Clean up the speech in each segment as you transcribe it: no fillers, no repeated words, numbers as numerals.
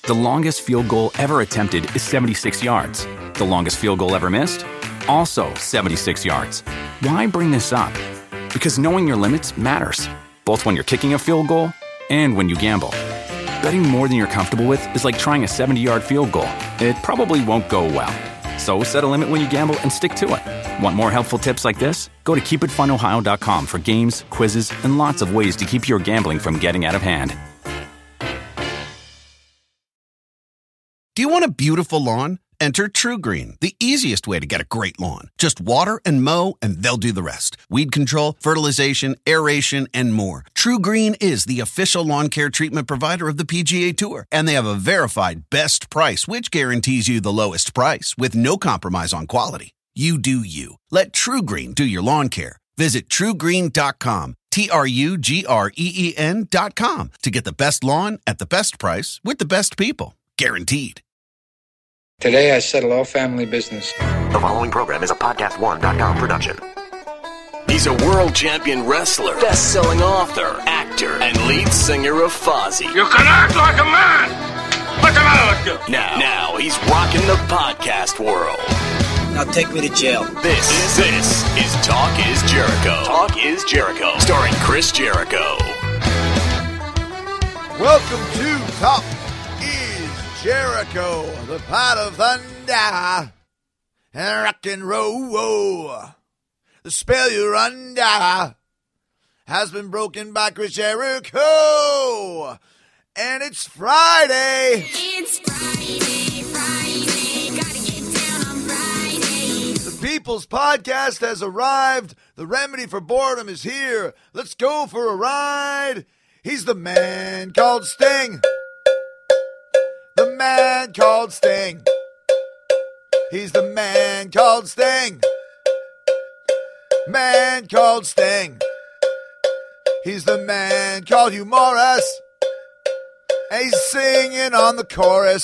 The longest field goal ever attempted is 76 yards. The longest field goal ever missed? Also 76 yards. Why bring this up? Because knowing your limits matters, both when you're kicking a field goal and when you gamble. Betting more than you're comfortable with is like trying a 70-yard field goal. It probably won't go well. So set a limit when you gamble and stick to it. Want more helpful tips like this? Go to keepitfunohio.com for games, quizzes, and lots of ways to keep your gambling from getting out of hand. Do you want a beautiful lawn? Enter TruGreen, the easiest way to get a great lawn. Just water and mow, and they'll do the rest. Weed control, fertilization, aeration, and more. TruGreen is the official lawn care treatment provider of the PGA Tour, and they have a verified best price, which guarantees you the lowest price with no compromise on quality. You do you. Let TruGreen do your lawn care. Visit TruGreen.com, TruGreen.com, to get the best lawn at the best price with the best people. Guaranteed. Today I settle all family business. The following program is a podcast1.com production. He's a world champion wrestler, best-selling author, actor, and lead singer of Fozzy. You can act like a man! What's the matter with you? Now he's rocking the podcast world. Now take me to jail. This is Talk is Jericho. Talk is Jericho, starring Chris Jericho. Welcome to Talk is Jericho, the pot of thunder, and rock and roll. The spell you're under has been broken by Chris Jericho, and it's Friday. It's Friday, gotta get down on Friday. The People's Podcast has arrived. The remedy for boredom is here. Let's go for a ride. He's the man called Sting. The man called Sting. He's the man called Sting. Man called Sting. He's the man called Hugh Morris. And he's singing on the chorus.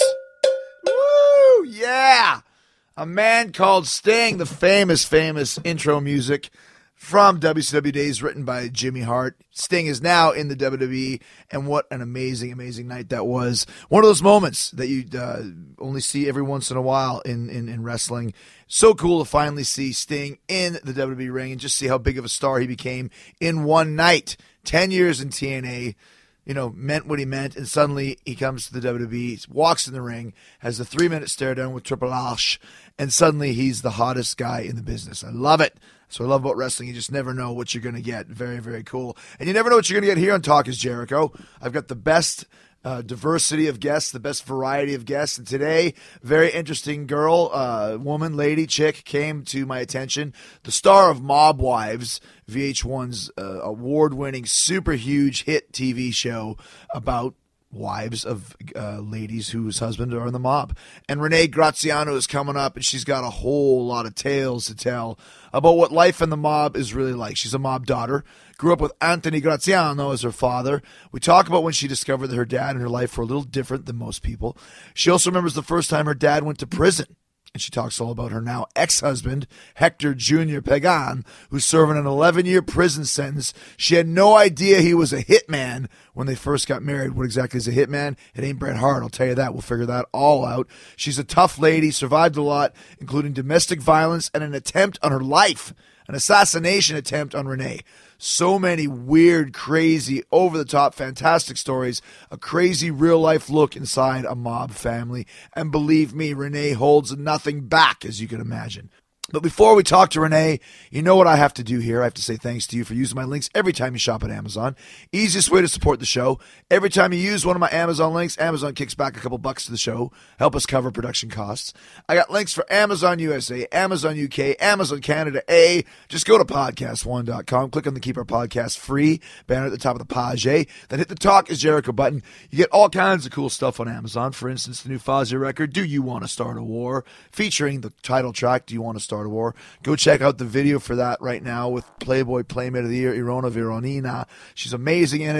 Woo, yeah. A Man Called Sting, the famous intro music from WCW days, written by Jimmy Hart. Sting is now in the WWE, and what an amazing night that was. One of those moments that you only see every once in a while in wrestling. So cool to finally see Sting in the WWE ring and just see how big of a star he became in one night. 10 years in TNA, meant what he meant, and suddenly he comes to the WWE, walks in the ring, has a 3-minute stare down with Triple H, and suddenly he's the hottest guy in the business. I love it. So I love about wrestling. You just never know what you're going to get. Very, very cool. And you never know what you're going to get here on Talk is Jericho. I've got the best diversity of guests, the best variety of guests. And today, very interesting girl, woman, lady, chick came to my attention. The star of Mob Wives, VH1's award-winning, super huge hit TV show about wives of ladies whose husbands are in the mob. And Renee Graziano is coming up, and she's got a whole lot of tales to tell about what life in the mob is really like. She's a mob daughter, grew up with Anthony Graziano as her father. We talk about when she discovered that her dad and her life were a little different than most people. She also remembers the first time her dad went to prison. And she talks all about her now ex-husband, Hector Jr. Pagan, who's serving an 11-year prison sentence. She had no idea he was a hitman when they first got married. What exactly is a hitman? It ain't Bret Hart, I'll tell you that. We'll figure that all out. She's a tough lady, survived a lot, including domestic violence and an attempt on her life, an assassination attempt on Renee. So many weird, crazy, over-the-top, fantastic stories. A crazy real-life look inside a mob family. And believe me, Renee holds nothing back, as you can imagine. But before we talk to Renee, you know what I have to do here. I have to say thanks to you for using my links every time you shop at Amazon. Easiest way to support the show. Every time you use one of my Amazon links, Amazon kicks back a couple bucks to the show. Help us cover production costs. I got links for Amazon USA, Amazon UK, Amazon Canada A. Just go to podcast1.com. Click on the Keep Our Podcast Free banner at the top of the page. Then hit the Talk is Jericho button. You get all kinds of cool stuff on Amazon. For instance, the new Fozzy record, Do You Want to Start a War? Featuring the title track, Do You Want to Start a War? Go check out the video for that right now with Playboy Playmate of the Year, Irona Vironina. She's amazing in it.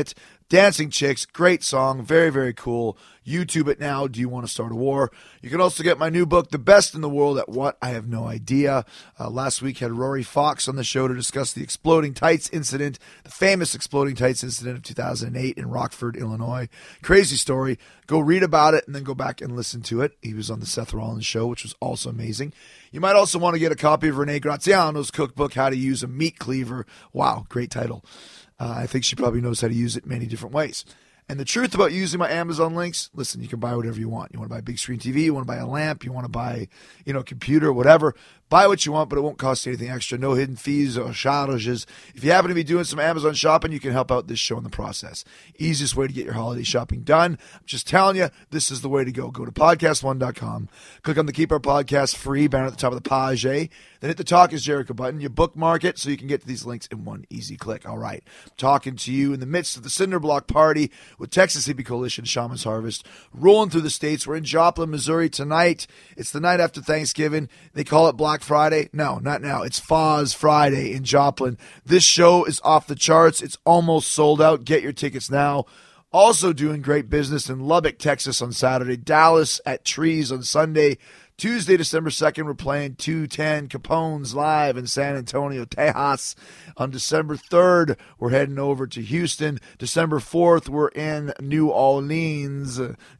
Dancing Chicks, great song, very, very cool. YouTube it now. Do you want to start a war? You can also get my new book, The Best in the World at What? I Have No Idea. Last week had Rory Fox on the show to discuss the exploding tights incident, the famous exploding tights incident of 2008 in Rockford, Illinois. Crazy story. Go read about it and then go back and listen to it. He was on the Seth Rollins show, which was also amazing. You might also want to get a copy of Renee Graziano's cookbook, How to Use a Meat Cleaver. Wow, great title. I think she probably knows how to use it many different ways. And the truth about using my Amazon links, listen, you can buy whatever you want. You want to buy a big screen TV, you want to buy a lamp, you want to buy, a computer, whatever. Buy what you want, but it won't cost you anything extra. No hidden fees or charges. If you happen to be doing some Amazon shopping, you can help out this show in the process. Easiest way to get your holiday shopping done. I'm just telling you, this is the way to go. Go to podcast1.com. Click on the Keep Our Podcast Free banner at the top of the page. Then hit the Talk is Jericho button. You bookmark it so you can get to these links in one easy click. All right. I'm talking to you in the midst of the Cinderblock Party with Texas Hippie Coalition, Shaman's Harvest, rolling through the states. We're in Joplin, Missouri tonight. It's the night after Thanksgiving. They call it Black Friday. No, not now. It's Foz Friday in Joplin. This show is off the charts. It's almost sold out. Get your tickets now. Also doing great business in Lubbock, Texas on Saturday. Dallas at Trees on Sunday. Tuesday, December 2nd, we're playing 210 Capone's live in San Antonio, Tejas. On December 3rd, we're heading over to Houston. December 4th, we're in New Orleans.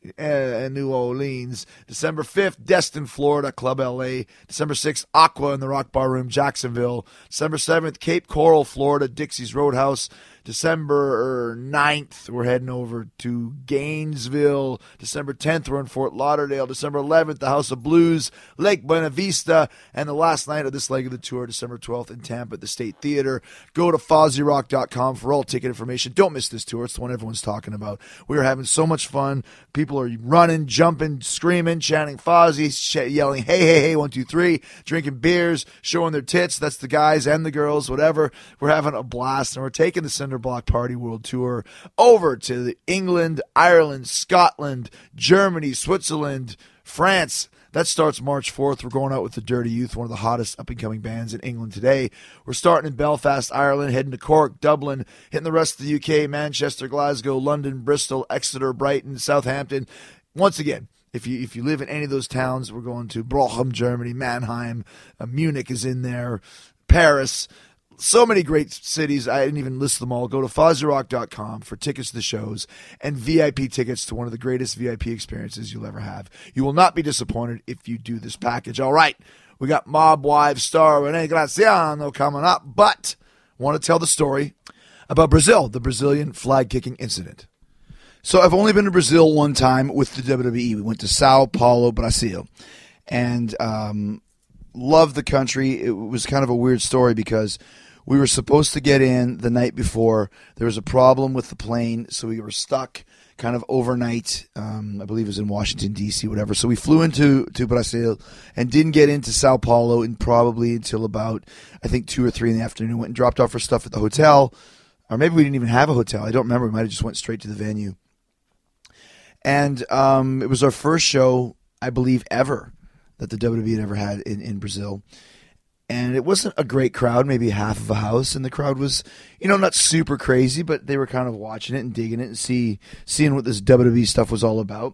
December 5th, Destin, Florida, Club LA. December 6th, Aqua in the Rock Bar Room, Jacksonville. December 7th, Cape Coral, Florida, Dixie's Roadhouse. December 9th, we're heading over to Gainesville. December 10th, we're in Fort Lauderdale. December 11th, the House of Blues, Lake Buena Vista. And the last night of this leg of the tour, December 12th in Tampa at the State Theater. Go to FozzyRock.com for all ticket information. Don't miss this tour. It's the one everyone's talking about. We are having so much fun. People are running, jumping, screaming, chanting Fozzy, yelling, hey, hey, hey, 1, 2, 3, drinking beers, showing their tits. That's the guys and the girls, whatever. We're having a blast, and we're taking the Cinderblock Party World Tour over to England, Ireland, Scotland, Germany, Switzerland, France. That starts March 4th. We're going out with the Dirty Youth, one of the hottest up-and-coming bands in England today. We're starting in Belfast, Ireland, heading to Cork, Dublin, hitting the rest of the UK, Manchester, Glasgow, London, Bristol, Exeter, Brighton, Southampton. Once again, if you live in any of those towns, we're going to Bochum, Germany, Mannheim, Munich is in there, Paris. So many great cities. I didn't even list them all. Go to FozzyRock.com for tickets to the shows and VIP tickets to one of the greatest VIP experiences you'll ever have. You will not be disappointed if you do this package. All right, we got Mob Wives star Renee Graziano coming up, but I want to tell the story about Brazil, the Brazilian flag-kicking incident. So I've only been to Brazil one time with the WWE. We went to Sao Paulo, Brazil, and loved the country. It was kind of a weird story because we were supposed to get in the night before. There was a problem with the plane, so we were stuck kind of overnight. I believe it was in Washington, D.C., whatever. So we flew into Brazil and didn't get into Sao Paulo probably until about, I think, 2 or 3 in the afternoon. Went and dropped off our stuff at the hotel. Or maybe we didn't even have a hotel. I don't remember. We might have just went straight to the venue. And it was our first show, I believe, ever that the WWE had ever had in Brazil. And it wasn't a great crowd, maybe half of a house. And the crowd was, not super crazy, but they were kind of watching it and digging it and seeing what this WWE stuff was all about.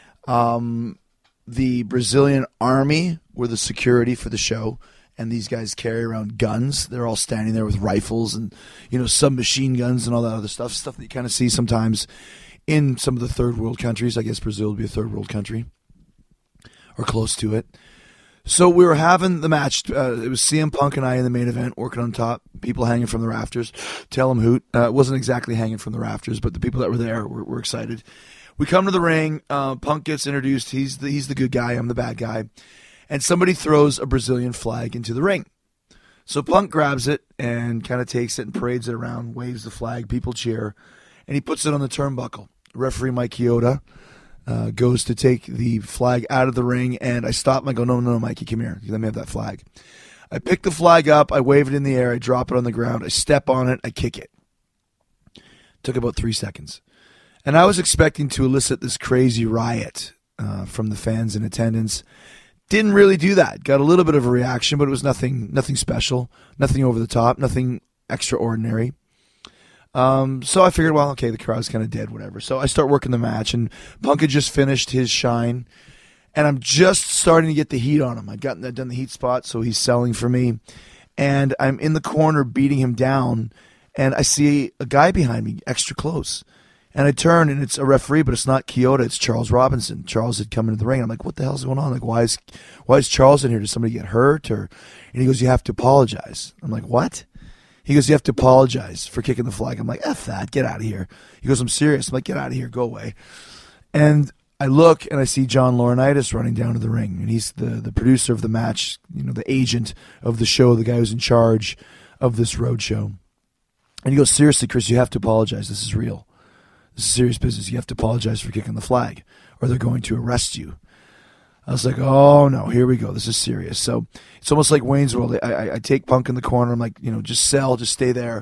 The Brazilian army were the security for the show. And these guys carry around guns. They're all standing there with rifles and, submachine guns and all that other stuff that you kind of see sometimes in some of the third world countries. I guess Brazil would be a third world country or close to it. So we were having the match. It was CM Punk and I in the main event, working on top, people hanging from the rafters. Tell them hoot. It wasn't exactly hanging from the rafters, but the people that were there were excited. We come to the ring. Punk gets introduced. He's the good guy. I'm the bad guy. And somebody throws a Brazilian flag into the ring. So Punk grabs it and kind of takes it and parades it around, waves the flag. People cheer. And he puts it on the turnbuckle. Referee Mike Chioda goes to take the flag out of the ring, and I stop him. I go, no, Mikey, come here. Let me have that flag. I pick the flag up. I wave it in the air. I drop it on the ground. I step on it. I kick it. Took about 3 seconds. And I was expecting to elicit this crazy riot from the fans in attendance. Didn't really do that. Got a little bit of a reaction, but it was nothing special, nothing over the top, nothing extraordinary. So I figured, well, okay, the crowd's kind of dead, whatever. So I start working the match, and Punk had just finished his shine, and I'm just starting to get the heat on him. I'd done the heat spot, so he's selling for me, and I'm in the corner beating him down, and I see a guy behind me extra close. And I turn, and it's a referee, but it's not Kyoto, it's Charles Robinson. Charles had come into the ring. I'm like, what the hell's going on? Like, why is Charles in here? Did somebody get hurt? And he goes, you have to apologize. I'm like, what? He goes, you have to apologize for kicking the flag. I'm like, F that, get out of here. He goes, I'm serious. I'm like, get out of here, go away. And I look, and I see John Laurinaitis running down to the ring, and he's the producer of the match, the agent of the show, the guy who's in charge of this road show. And he goes, seriously, Chris, you have to apologize. This is real. This is serious business. You have to apologize for kicking the flag, or they're going to arrest you. I was like, oh, no, here we go. This is serious. So it's almost like Wayne's World. I take Punk in the corner. I'm like, just sell, just stay there.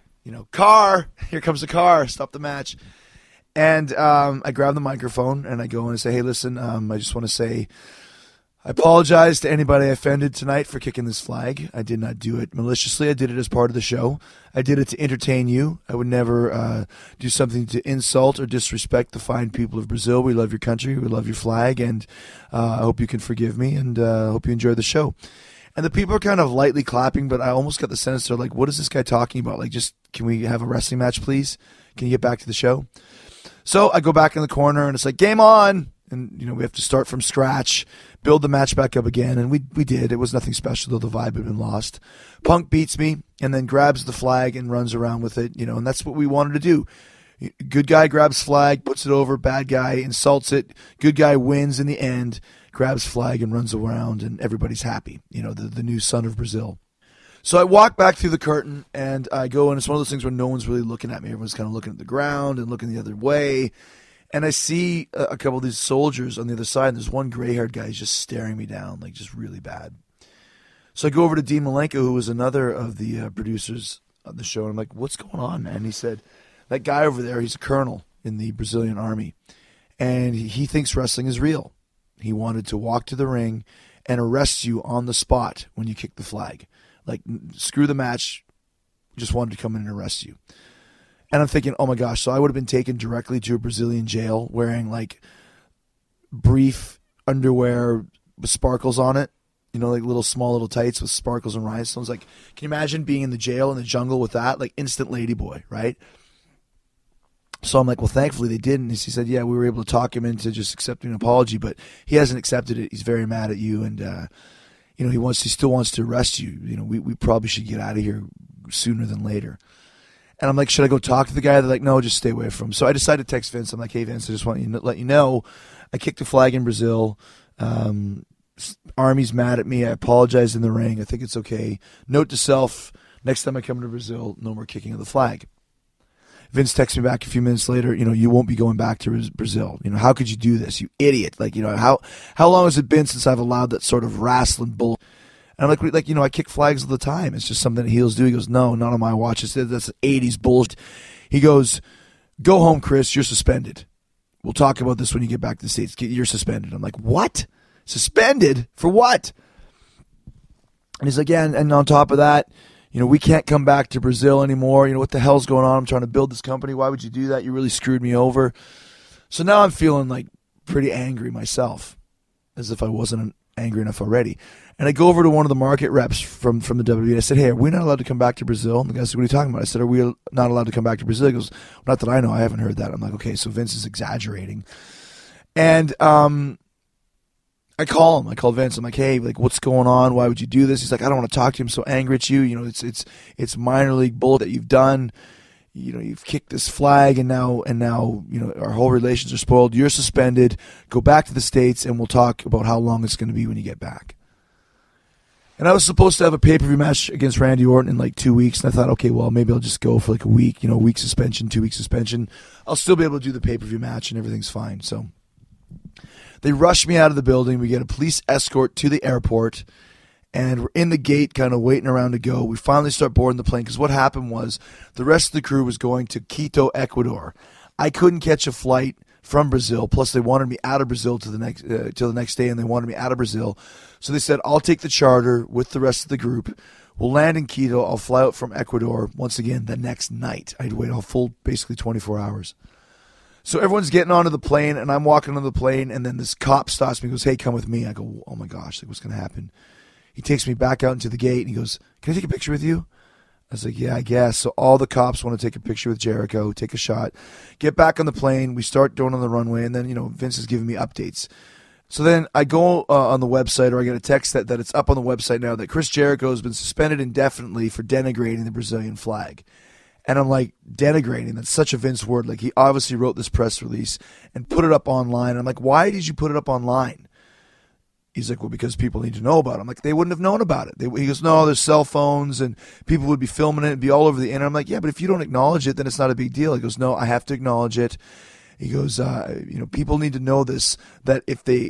Car, here comes the car. Stop the match. And I grab the microphone, and I go and I say, hey, listen, I just want to say I apologize to anybody I offended tonight for kicking this flag. I did not do it maliciously. I did it as part of the show. I did it to entertain you. I would never do something to insult or disrespect the fine people of Brazil. We love your country. We love your flag. And I hope you can forgive me, and I hope you enjoy the show. And the people are kind of lightly clapping, but I almost got the sense they're like, what is this guy talking about? Like, just, can we have a wrestling match, please? Can you get back to the show? So I go back in the corner, and it's like, game on. And, we have to start from scratch, build the match back up again. And we did. It was nothing special, though the vibe had been lost. Punk beats me and then grabs the flag and runs around with it, and that's what we wanted to do. Good guy grabs flag, puts it over, bad guy insults it. Good guy wins in the end, grabs flag and runs around, and everybody's happy. The new son of Brazil. So I walk back through the curtain, and I go, and it's one of those things where no one's really looking at me. Everyone's kind of looking at the ground and looking the other way. And I see a couple of these soldiers on the other side, and there's one gray-haired guy just staring me down, like just really bad. So I go over to Dean Malenko, who was another of the producers on the show, and I'm like, what's going on, man? And he said, that guy over there, he's a colonel in the Brazilian army, and he thinks wrestling is real. He wanted to walk to the ring and arrest you on the spot when you kick the flag. Like, screw the match, just wanted to come in and arrest you. And I'm thinking, oh my gosh, so I would have been taken directly to a Brazilian jail wearing like brief underwear with sparkles on it, like small little tights with sparkles and rhinestones. Like, can you imagine being in the jail in the jungle with that? Like, instant ladyboy, right? So I'm like, well, thankfully they didn't. He said, yeah, we were able to talk him into just accepting an apology, but he hasn't accepted it. He's very mad at you, and he still wants to arrest you. We probably should get out of here sooner than later. And I'm like, should I go talk to the guy? They're like, no, just stay away from him. So I decided to text Vince. I'm like, hey, Vince, I just want to let you know I kicked the flag in Brazil. Army's mad at me. I apologize in the ring. I think it's okay. Note to self, next time I come to Brazil, no more kicking of the flag. Vince texts me back a few minutes later, you won't be going back to Brazil. How could you do this, you idiot? Like, how long has it been since I've allowed that sort of wrestling bull? And I'm like, I kick flags all the time. It's just something that heels do. He goes, no, not on my watch. That's 80s bullshit. He goes, go home, Chris. You're suspended. We'll talk about this when you get back to the States. You're suspended. I'm like, what? Suspended? For what? And he's like, yeah, and on top of that, we can't come back to Brazil anymore. What the hell's going on? I'm trying to build this company. Why would you do that? You really screwed me over. So now I'm feeling like pretty angry myself, as if I wasn't angry enough already. And I go over to one of the market reps from the WWE, and I said, hey, are we not allowed to come back to Brazil? And the guy said, what are you talking about? I said, are we not allowed to come back to Brazil? He goes, not that I know. I haven't heard that. I'm like, okay, so Vince is exaggerating. And I call him. I call Vince. I'm like, hey, like, what's going on? Why would you do this? He's like, I don't want to talk to him. I'm so angry at you. It's minor league bull that you've done. You've kicked this flag, and now, our whole relations are spoiled. You're suspended. Go back to the States, and we'll talk about how long it's going to be when you get back. And I was supposed to have a pay-per-view match against Randy Orton in like 2 weeks, and I thought, okay, well, maybe I'll just go for like a week, week suspension, 2 week suspension. I'll still be able to do the pay-per-view match, and everything's fine. So they rush me out of the building. We get a police escort to the airport, and we're in the gate kind of waiting around to go. We finally start boarding the plane because what happened was the rest of the crew was going to Quito, Ecuador. I couldn't catch a flight from Brazil. Plus, they wanted me out of Brazil till the next day, and they wanted me out of Brazil. So they said, I'll take the charter with the rest of the group. We'll land in Quito. I'll fly out from Ecuador once again the next night. I had to wait a full, basically 24 hours. So everyone's getting onto the plane, and I'm walking on the plane, and then this cop stops me and goes, hey, come with me. I go, oh, my gosh, like, what's going to happen? He takes me back out into the gate, and he goes, can I take a picture with you? I was like, yeah, I guess. So all the cops want to take a picture with Jericho, take a shot, get back on the plane. We start going on the runway, and then, Vince is giving me updates. So then I go on the website, or I get a text that it's up on the website now that Chris Jericho has been suspended indefinitely for denigrating the Brazilian flag. And I'm like, denigrating? That's such a Vince word. Like, he obviously wrote this press release and put it up online. I'm like, why did you put it up online? He's like, well, because people need to know about it. I'm like, they wouldn't have known about it. He goes, no, there's cell phones and people would be filming it and be all over the internet. I'm like, yeah, but if you don't acknowledge it, then it's not a big deal. He goes, no, I have to acknowledge it. He goes, people need to know this, that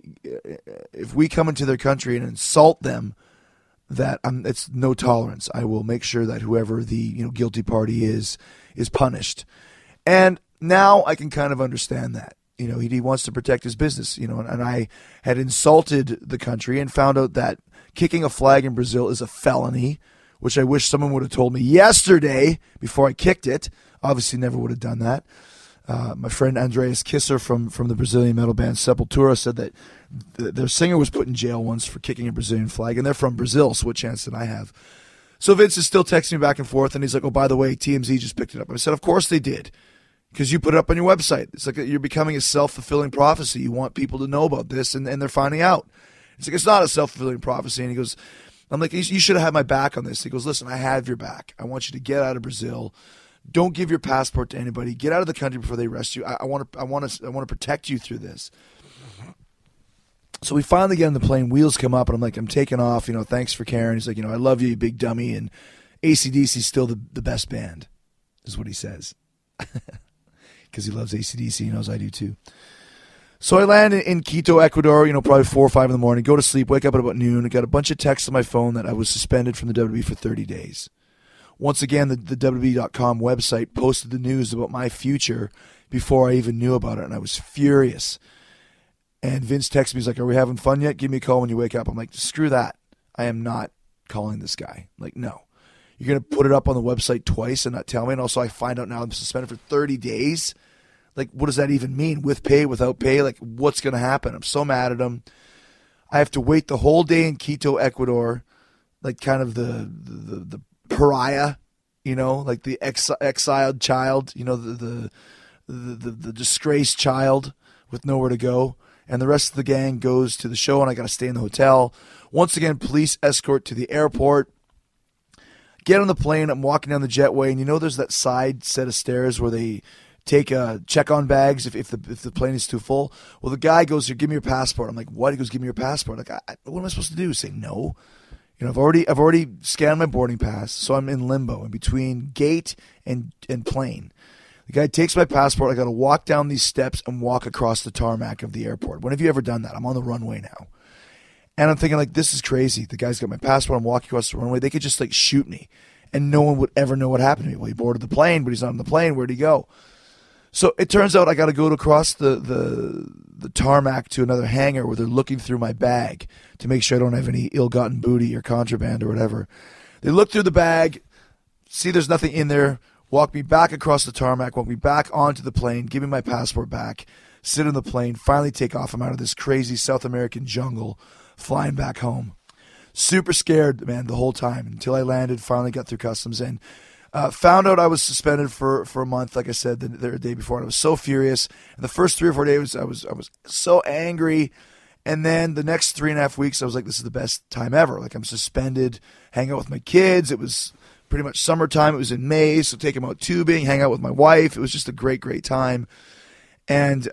if we come into their country and insult them, that it's no tolerance. I will make sure that whoever the guilty party is punished. And now I can kind of understand that. He wants to protect his business, and I had insulted the country and found out that kicking a flag in Brazil is a felony, which I wish someone would have told me yesterday before I kicked it. Obviously never would have done that. My friend Andreas Kisser from the Brazilian metal band Sepultura said that their singer was put in jail once for kicking a Brazilian flag, and they're from Brazil, so what chance did I have? So Vince is still texting me back and forth, and he's like, oh, by the way, TMZ just picked it up. I said, of course they did, because you put it up on your website. It's like you're becoming a self-fulfilling prophecy. You want people to know about this, and they're finding out. It's like, it's not a self-fulfilling prophecy. And he goes, I'm like, you should have had my back on this. He goes, listen, I have your back. I want you to get out of Brazil. Don't give your passport to anybody. Get out of the country before they arrest you. I want to protect you through this. So we finally get on the plane. Wheels come up, and I'm like, I'm taking off. Thanks for caring. He's like, I love you, you big dummy. And AC/DC's still the best band, is what he says. Because he loves AC/DC. He knows I do too. So I land in Quito, Ecuador, probably 4 or 5 in the morning, go to sleep, wake up at about noon. I got a bunch of texts on my phone that I was suspended from the WWE for 30 days. Once again, the WWE.com website posted the news about my future before I even knew about it, and I was furious. And Vince texted me, he's like, are we having fun yet? Give me a call when you wake up. I'm like, screw that. I am not calling this guy. Like, no. You're going to put it up on the website twice and not tell me? And also I find out now I'm suspended for 30 days? Like, what does that even mean? With pay, without pay? Like, what's going to happen? I'm so mad at him. I have to wait the whole day in Quito, Ecuador, like kind of the pariah, like the exiled child, the disgraced child with nowhere to go. And the rest of the gang goes to the show, and I got to stay in the hotel. Once again, police escort to the airport. Get on the plane. I'm walking down the jetway, and there's that side set of stairs where they take check on bags if the plane is too full. Well, the guy goes, here, give me your passport. I'm like, what? He goes, give me your passport. Like, what am I supposed to do? Say no? I've already scanned my boarding pass, so I'm in limbo in between gate and plane. The guy takes my passport. I got to walk down these steps and walk across the tarmac of the airport. When have you ever done that? I'm on the runway now. And I'm thinking, like, this is crazy. The guy's got my passport. I'm walking across the runway. They could just, like, shoot me, and no one would ever know what happened to me. Well, he boarded the plane, but he's not on the plane. Where'd he go? So it turns out I got to go across the tarmac to another hangar where they're looking through my bag to make sure I don't have any ill-gotten booty or contraband or whatever. They look through the bag, see there's nothing in there, walk me back across the tarmac, walk me back onto the plane, give me my passport back, sit on the plane, finally take off. I'm out of this crazy South American jungle, flying back home. Super scared, man, the whole time until I landed, finally got through customs, and found out I was suspended for a month, like I said, the day before, and I was so furious. And the first 3 or 4 days, I was so angry. And then the next 3.5 weeks, I was like, this is the best time ever. Like, I'm suspended, hang out with my kids. It was pretty much summertime. It was in May, so take them out tubing, hang out with my wife. It was just a great, great time. And,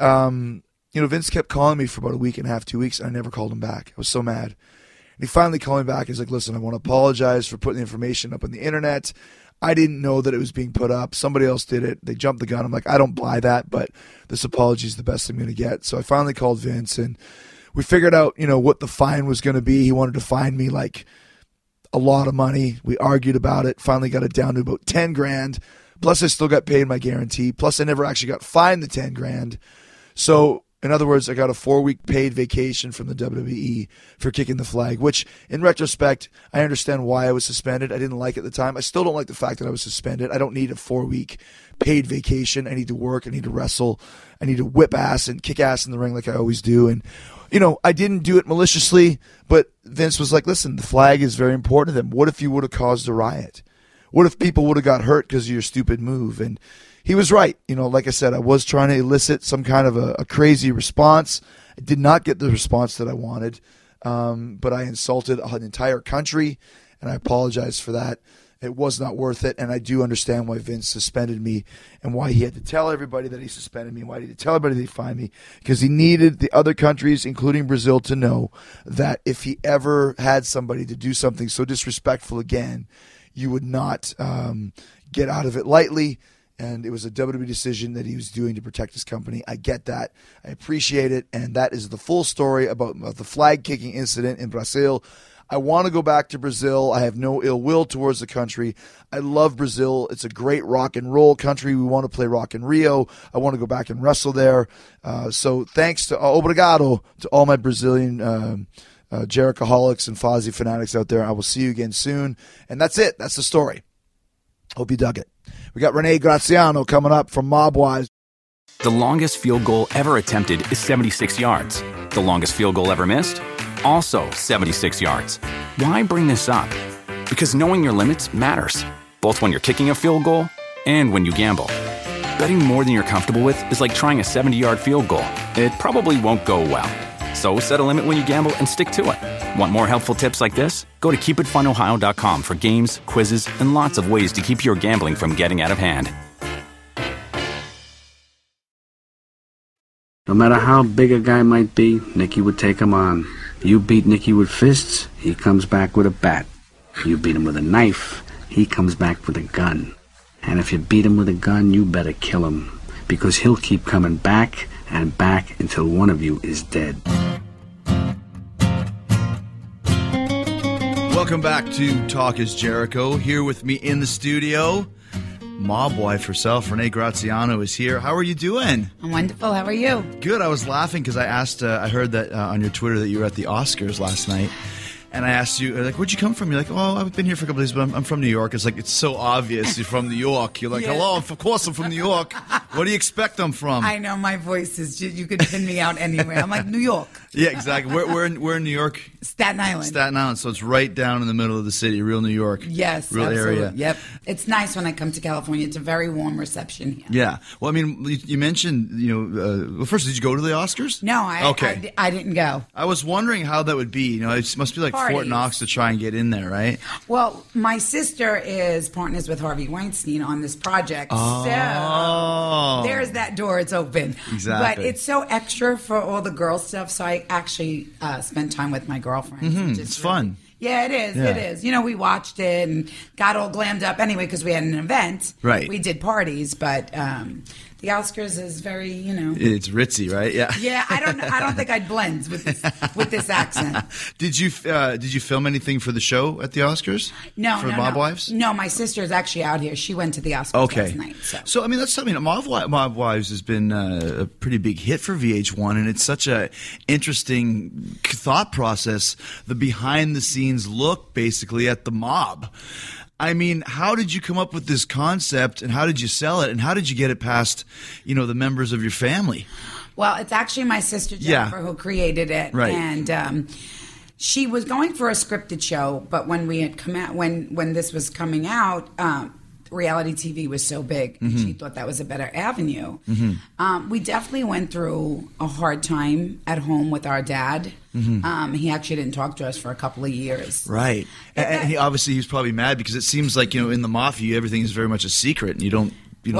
Vince kept calling me for about a week and a half, 2 weeks, and I never called him back. I was so mad. And he finally called me back. He's like, listen, I want to apologize for putting the information up on the internet. I didn't know that it was being put up. Somebody else did it. They jumped the gun. I'm like, I don't buy that, but this apology is the best I'm going to get. So I finally called Vince, and we figured out, what the fine was going to be. He wanted to fine me like a lot of money. We argued about it. Finally got it down to about 10 grand. Plus I still got paid my guarantee. Plus I never actually got fined the 10 grand. So, in other words, I got a 4-week paid vacation from the WWE for kicking the flag, which, in retrospect, I understand why I was suspended. I didn't like it at the time. I still don't like the fact that I was suspended. I don't need a 4-week paid vacation. I need to work. I need to wrestle. I need to whip ass and kick ass in the ring like I always do. And, I didn't do it maliciously, but Vince was like, listen, the flag is very important to them. What if you would have caused a riot? What if people would have got hurt because of your stupid move? And he was right. Like I said, I was trying to elicit some kind of a crazy response. I did not get the response that I wanted, but I insulted an entire country, and I apologize for that. It was not worth it, and I do understand why Vince suspended me and why he had to tell everybody that he suspended me, why he had to tell everybody that he fined me, because he needed the other countries, including Brazil, to know that if he ever had somebody to do something so disrespectful again, you would not get out of it lightly. And it was a WWE decision that he was doing to protect his company. I get that. I appreciate it. And that is the full story about the flag kicking incident in Brazil. I want to go back to Brazil. I have no ill will towards the country. I love Brazil. It's a great rock and roll country. We want to play Rock in Rio. I want to go back and wrestle there. So thanks to obrigado to all my Brazilian Jerichoholics and Fozzy fanatics out there. I will see you again soon. And that's it. That's the story. Hope you dug it. We got Rene Graziano coming up from Mob Wives. The longest field goal ever attempted is 76 yards. The longest field goal ever missed? Also 76 yards. Why bring this up? Because knowing your limits matters, both when you're kicking a field goal and when you gamble. Betting more than you're comfortable with is like trying a 70-yard field goal. It probably won't go well. So set a limit when you gamble and stick to it. Want more helpful tips like this? Go to keepitfunohio.com for games, quizzes, and lots of ways to keep your gambling from getting out of hand. No matter how big a guy might be, Nicky would take him on. You beat Nicky with fists, he comes back with a bat. You beat him with a knife, he comes back with a gun. And if you beat him with a gun, you better kill him, because he'll keep coming back and back until one of you is dead. Welcome back to Talk is Jericho. Here with me in the studio, mob wife herself, Rene Graziano, is here. How are you doing? I'm wonderful. How are you? Good. I was laughing because I heard that on your Twitter that you were at the Oscars last night. And I asked you, like, where'd you come from? You're like, oh, I've been here for a couple days, but I'm from New York. It's like, it's so obvious you're from New York. You're like, hello, of course I'm from New York. What do you expect I'm from? I know my voice is, you could pin me out anywhere. I'm like, New York. Yeah, exactly. We're in New York. Staten Island. Staten Island, so it's right down in the middle of the city, real New York. Yes, real absolutely. area. Yep. It's nice when I come to California. It's a very warm reception here. Yeah. Well, I mean, you mentioned, well, first, did you go to the Oscars? No, I didn't go. I was wondering how that would be. It must be like Parties. Fort Knox to try and get in there, right? Well, my sister is partners with Harvey Weinstein on this project. Oh. So there's that door. It's open. Exactly. But it's so extra for all the girl stuff, so I actually spend time with my girlfriends. Mm-hmm. It's fun. Yeah, it is. Yeah. It is. We watched it and got all glammed up anyway because we had an event. Right. We did parties, but the Oscars is very, It's ritzy, right? Yeah. Yeah, I don't think I'd blend with this accent. Did you film anything for the show at the Oscars? No, for no, Mob no. Wives? No, my sister's actually out here. She went to the Oscars last night. So I mean, that's something. Mob Wives has been a pretty big hit for VH1, and it's such a interesting thought process. The behind the scenes look, basically, at the mob. I mean, how did you come up with this concept, and how did you sell it, and how did you get it past, the members of your family? Well, it's actually my sister Jennifer who created it, right? And she was going for a scripted show, but when we had come out, when this was coming out, reality TV was so big, and she thought that was a better avenue. We definitely went through a hard time at home with our dad. He actually didn't talk to us for a couple of years. Right. And he was probably mad because it seems like, in the mafia, everything is very much a secret, and you don't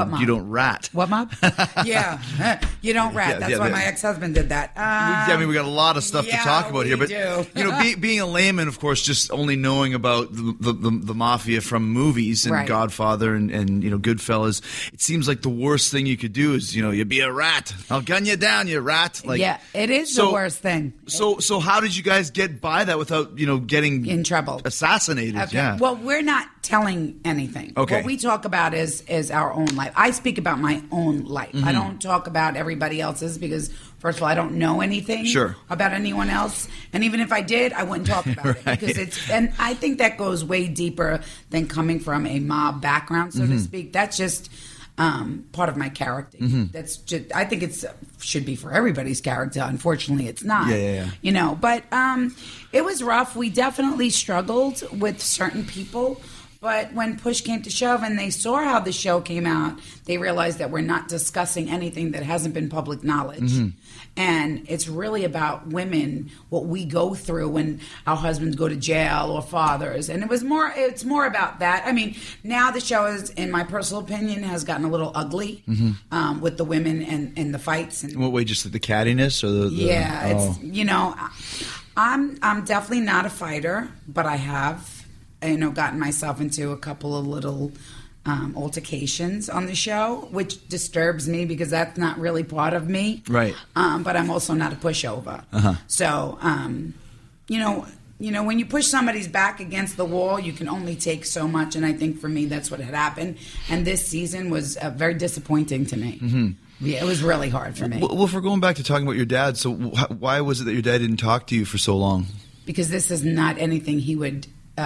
rat. What mob? Yeah. You don't rat. That's why my ex-husband did that. We got a lot of stuff to talk about here. But, being a layman, of course, just only knowing about the mafia from movies and Godfather and Goodfellas, it seems like the worst thing you could do is, you be a rat. I'll gun you down, you rat. It is the worst thing. So how did you guys get by that without, getting in trouble, assassinated? Okay. Yeah. Well, we're not telling anything. Okay. What we talk about is our own own life. I speak about my own life. Mm-hmm. I don't talk about everybody else's because, first of all, I don't know anything about anyone else. And even if I did, I wouldn't talk about it because and I think that goes way deeper than coming from a mob background, so to speak. That's just part of my character. That's just, I think it's should be for everybody's character. Unfortunately, it's not. You know, but it was rough. We definitely struggled with certain people. But when push came to shove and they saw how the show came out, they realized that we're not discussing anything that hasn't been public knowledge. And it's really about women, what we go through when our husbands go to jail or fathers. And it's more about that. I mean, now the show is, in my personal opinion, has gotten a little ugly with the women and the fights. And, in what way, just the cattiness? Or it's, you know, I'm definitely not a fighter, but I have, you know, gotten myself into a couple of little altercations on the show, which disturbs me because that's not really part of me. Right. But I'm also not a pushover. So, you know, when you push somebody's back against the wall, you can only take so much. And I think for me, that's what had happened. And this season was very disappointing to me. Yeah, it was really hard for me. Well, if we're going back to talking about your dad, so why was it that your dad didn't talk to you for so long? Because this is not anything he would...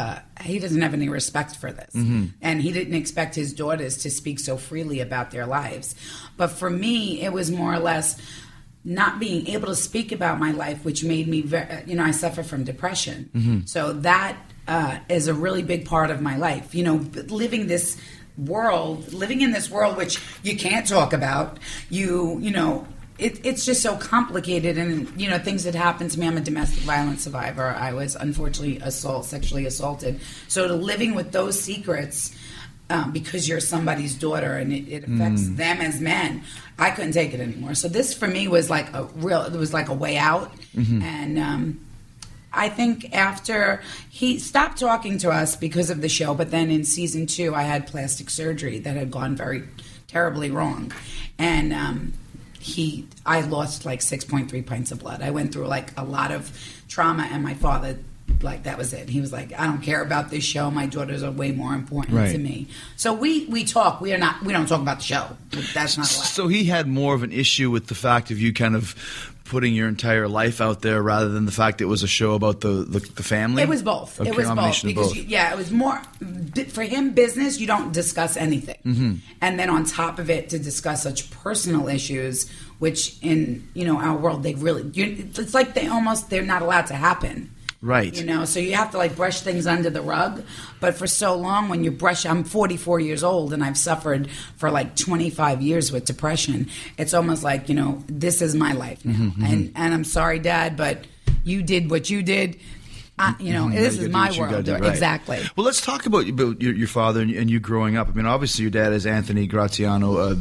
he doesn't have any respect for this. And he didn't expect his daughters to speak so freely about their lives. But for me, it was more or less not being able to speak about my life, which made me, you know, I suffer from depression. So that is a really big part of my life. You know, living in this world which you can't talk about, you know, it's just so complicated, and you know, things that happened to me. I'm a domestic violence survivor. I was unfortunately sexually assaulted. So living with those secrets, because you're somebody's daughter and it affects them as men, I couldn't take it anymore. So this for me was like a way out. And I think after he stopped talking to us because of the show, but then in season 2, I had plastic surgery that had gone very terribly wrong, and I lost like 6.3 pints of blood. I went through like a lot of trauma, and my father, like, that was it. He was like, I don't care about this show. My daughters are way more important to me. So we talk. We don't talk about the show. That's not allowed. So he had more of an issue with the fact of you kind of putting your entire life out there rather than the fact it was a show about the family? It was both. It was both. Because, it was more, for him, business, you don't discuss anything. And then on top of it, to discuss such personal issues, which in, you know, our world, it's like they're not allowed to happen. Right. You know, so you have to like brush things under the rug. But for so long, when you I'm 44 years old and I've suffered for like 25 years with depression. It's almost like, you know, this is my life now. And I'm sorry, Dad, but you did what you did. You know, this is my world. Right. Exactly. Well, let's talk about your father and you growing up. I mean, obviously your dad is Anthony Graziano,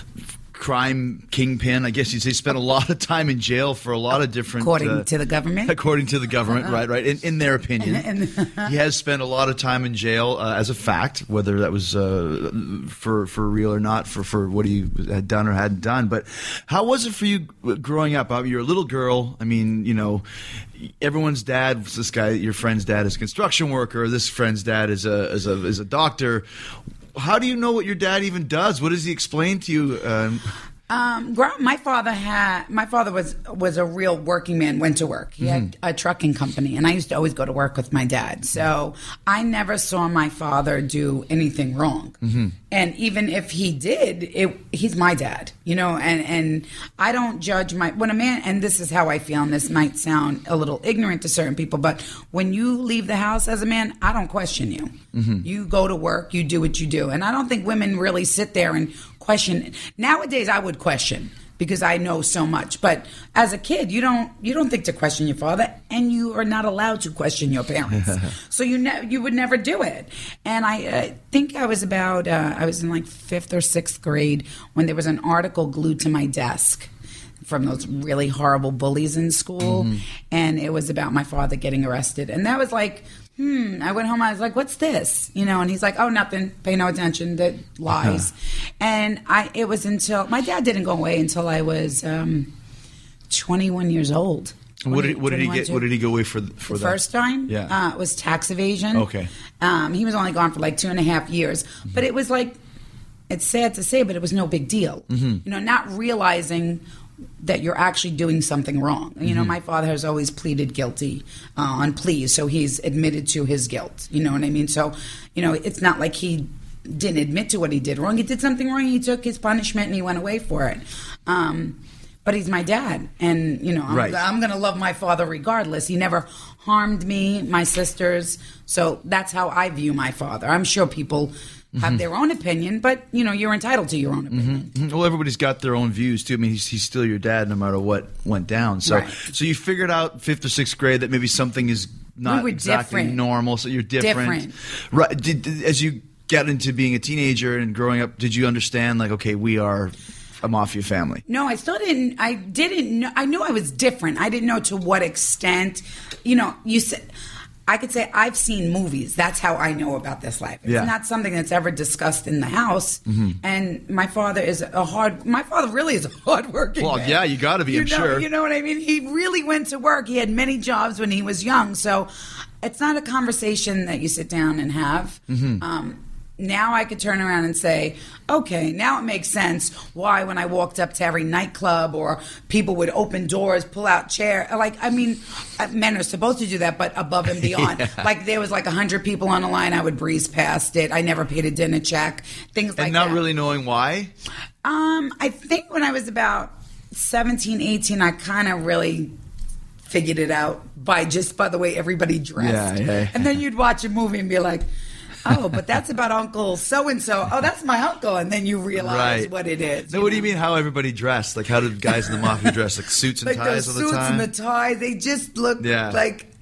crime kingpin. I guess you'd say spent a lot of time in jail for a lot of different... According to the government? According to the government, right. In their opinion. He has spent a lot of time in jail as a fact, whether that was for real or not, for what he had done or hadn't done. But how was it for you growing up? You're a little girl. I mean, you know, everyone's dad was this guy, your friend's dad is a construction worker, this friend's dad is a doctor. How do you know what your dad even does? What does he explain to you? My father was a real working man, went to work. He had a trucking company, and I used to always go to work with my dad. So I never saw my father do anything wrong. And even if he did, he's my dad, you know, and I don't judge when a man, and this is how I feel, and this might sound a little ignorant to certain people, but when you leave the house as a man, I don't question you. You go to work, you do what you do. And I don't think women really sit there and question. Nowadays, I would question because I know so much. But as a kid, you don't think to question your father, and you are not allowed to question your parents. So you would never do it. And I think I was about I was in like 5th or 6th grade when there was an article glued to my desk from those really horrible bullies in school, and it was about my father getting arrested. And that was like, I went home, I was like, what's this? You know, and he's like, oh, nothing, pay no attention, that lies. And it was until, my dad didn't go away until I was 21 years old. What did he get? What did he go away for? The first time? Yeah, it was tax evasion. Okay. He was only gone for like 2.5 years, but it was like, it was until my dad didn't go away until I was 21 years old. What did he get? What did he go away for? The first time? It was tax evasion. Okay. He was only gone for like 2.5 years, but it was like, 2.5 years. it's sad to say, but it was no big deal. Not realizing that you're actually doing something wrong. My father has always pleaded guilty on pleas, so he's admitted to his guilt. You know what I mean? So, it's not like he didn't admit to what he did wrong. He did something wrong. He took his punishment and he went away for it. But he's my dad, and I'm going to love my father regardless. He never harmed me, my sisters. So that's how I view my father. I'm sure people have their own opinion, but you're entitled to your own opinion. Well, everybody's got their own views too. I mean, he's still your dad, no matter what went down. So, so you figured out 5th or 6th grade that maybe something is not exactly normal. So you're different. Right? As you got into being a teenager and growing up, did you understand like, okay, we are a mafia family? No, I still didn't. I didn't know. I knew I was different. I didn't know to what extent. You said. I could say I've seen movies. That's how I know about this life. It's not something that's ever discussed in the house. And my father really is a hardworking man. Yeah, you got to be, I'm sure. You know what I mean? He really went to work. He had many jobs when he was young. So it's not a conversation that you sit down and have. Now I could turn around and say, okay, now it makes sense why when I walked up to every nightclub or people would open doors, pull out chair. Men are supposed to do that, but above and beyond. Like there was 100 people on the line, I would breeze past it. I never paid a dinner check, things like that. And not really knowing why? I think when I was about 17, 18, I kind of really figured it out by the way everybody dressed. And then you'd watch a movie and be like, oh, but that's about Uncle so-and-so. Oh, that's my uncle. And then you realize what it is. What do you mean how everybody dressed? Like how did guys in the mafia dress? Like suits and ties all the time? Suits and the ties. They just look like,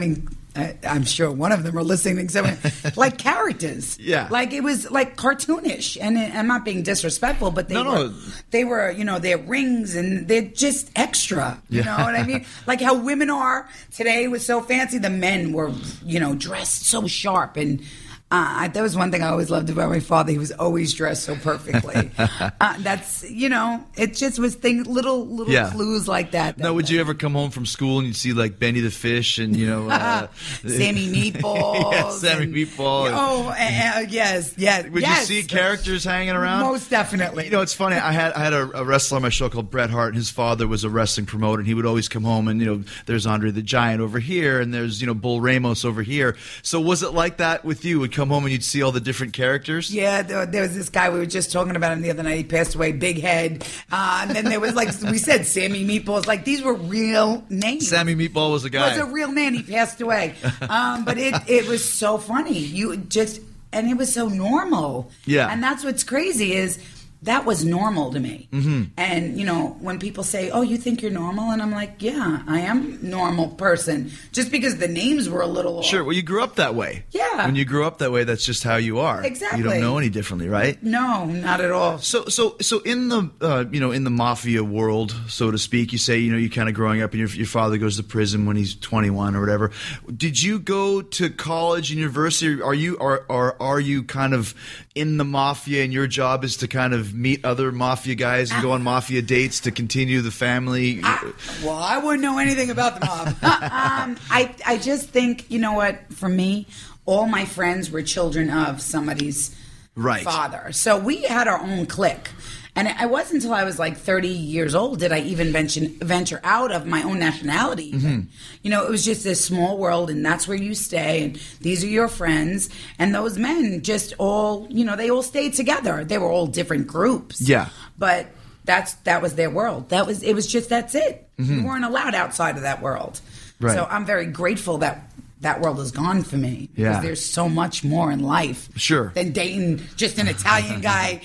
I'm sure one of them are listening. Like characters. Yeah. Like it was like cartoonish. And I'm not being disrespectful, but they were, their rings and they're just extra. You know what I mean? Like how women are today was so fancy. The men were, dressed so sharp and... that was one thing I always loved about my father. He was always dressed so perfectly. That's, it just was little clues like that. Now, would you ever come home from school and you'd see like Benny the Fish and, Sammy Meatballs. Sammy Meatball. Yes. Would you see characters hanging around? Most definitely. It's funny. I had a wrestler on my show called Bret Hart, and his father was a wrestling promoter, and he would always come home and, there's Andre the Giant over here, and there's, Bull Ramos over here. So was it like that with you? Would come home and you'd see all the different characters? Yeah, there was this guy we were just talking about him the other night. He passed away, big head. And then there was, we said, Sammy Meatballs. Like, these were real names. Sammy Meatball was a guy. Was a real man. He passed away. But it was so funny. And it was so normal. Yeah. And that's what's crazy is that was normal to me. And, when people say, oh, you think you're normal? And I'm like, yeah, I am a normal person. Just because the names were a little off. Sure. Well, you grew up that way. Yeah. When you grew up that way, that's just how you are. Exactly. You don't know any differently, right? No, not at all. So in the, in the mafia world, so to speak, you say, you kind of growing up and your father goes to prison when he's 21 or whatever. Did you go to college, university? Are you kind of in the mafia and your job is to kind of meet other mafia guys and go on mafia dates to continue the family? Well, I wouldn't know anything about the mob. I just think, for me, all my friends were children of somebody's father. So we had our own clique. And it wasn't until I was like 30 years old did I even venture out of my own nationality. It was just this small world, and that's where you stay, and these are your friends. And those men just all, they all stayed together. They were all different groups. Yeah. But that was their world. That's it. You weren't allowed outside of that world. Right. So I'm very grateful that world is gone for me. Because there's so much more in life. Sure. Than dating just an Italian guy,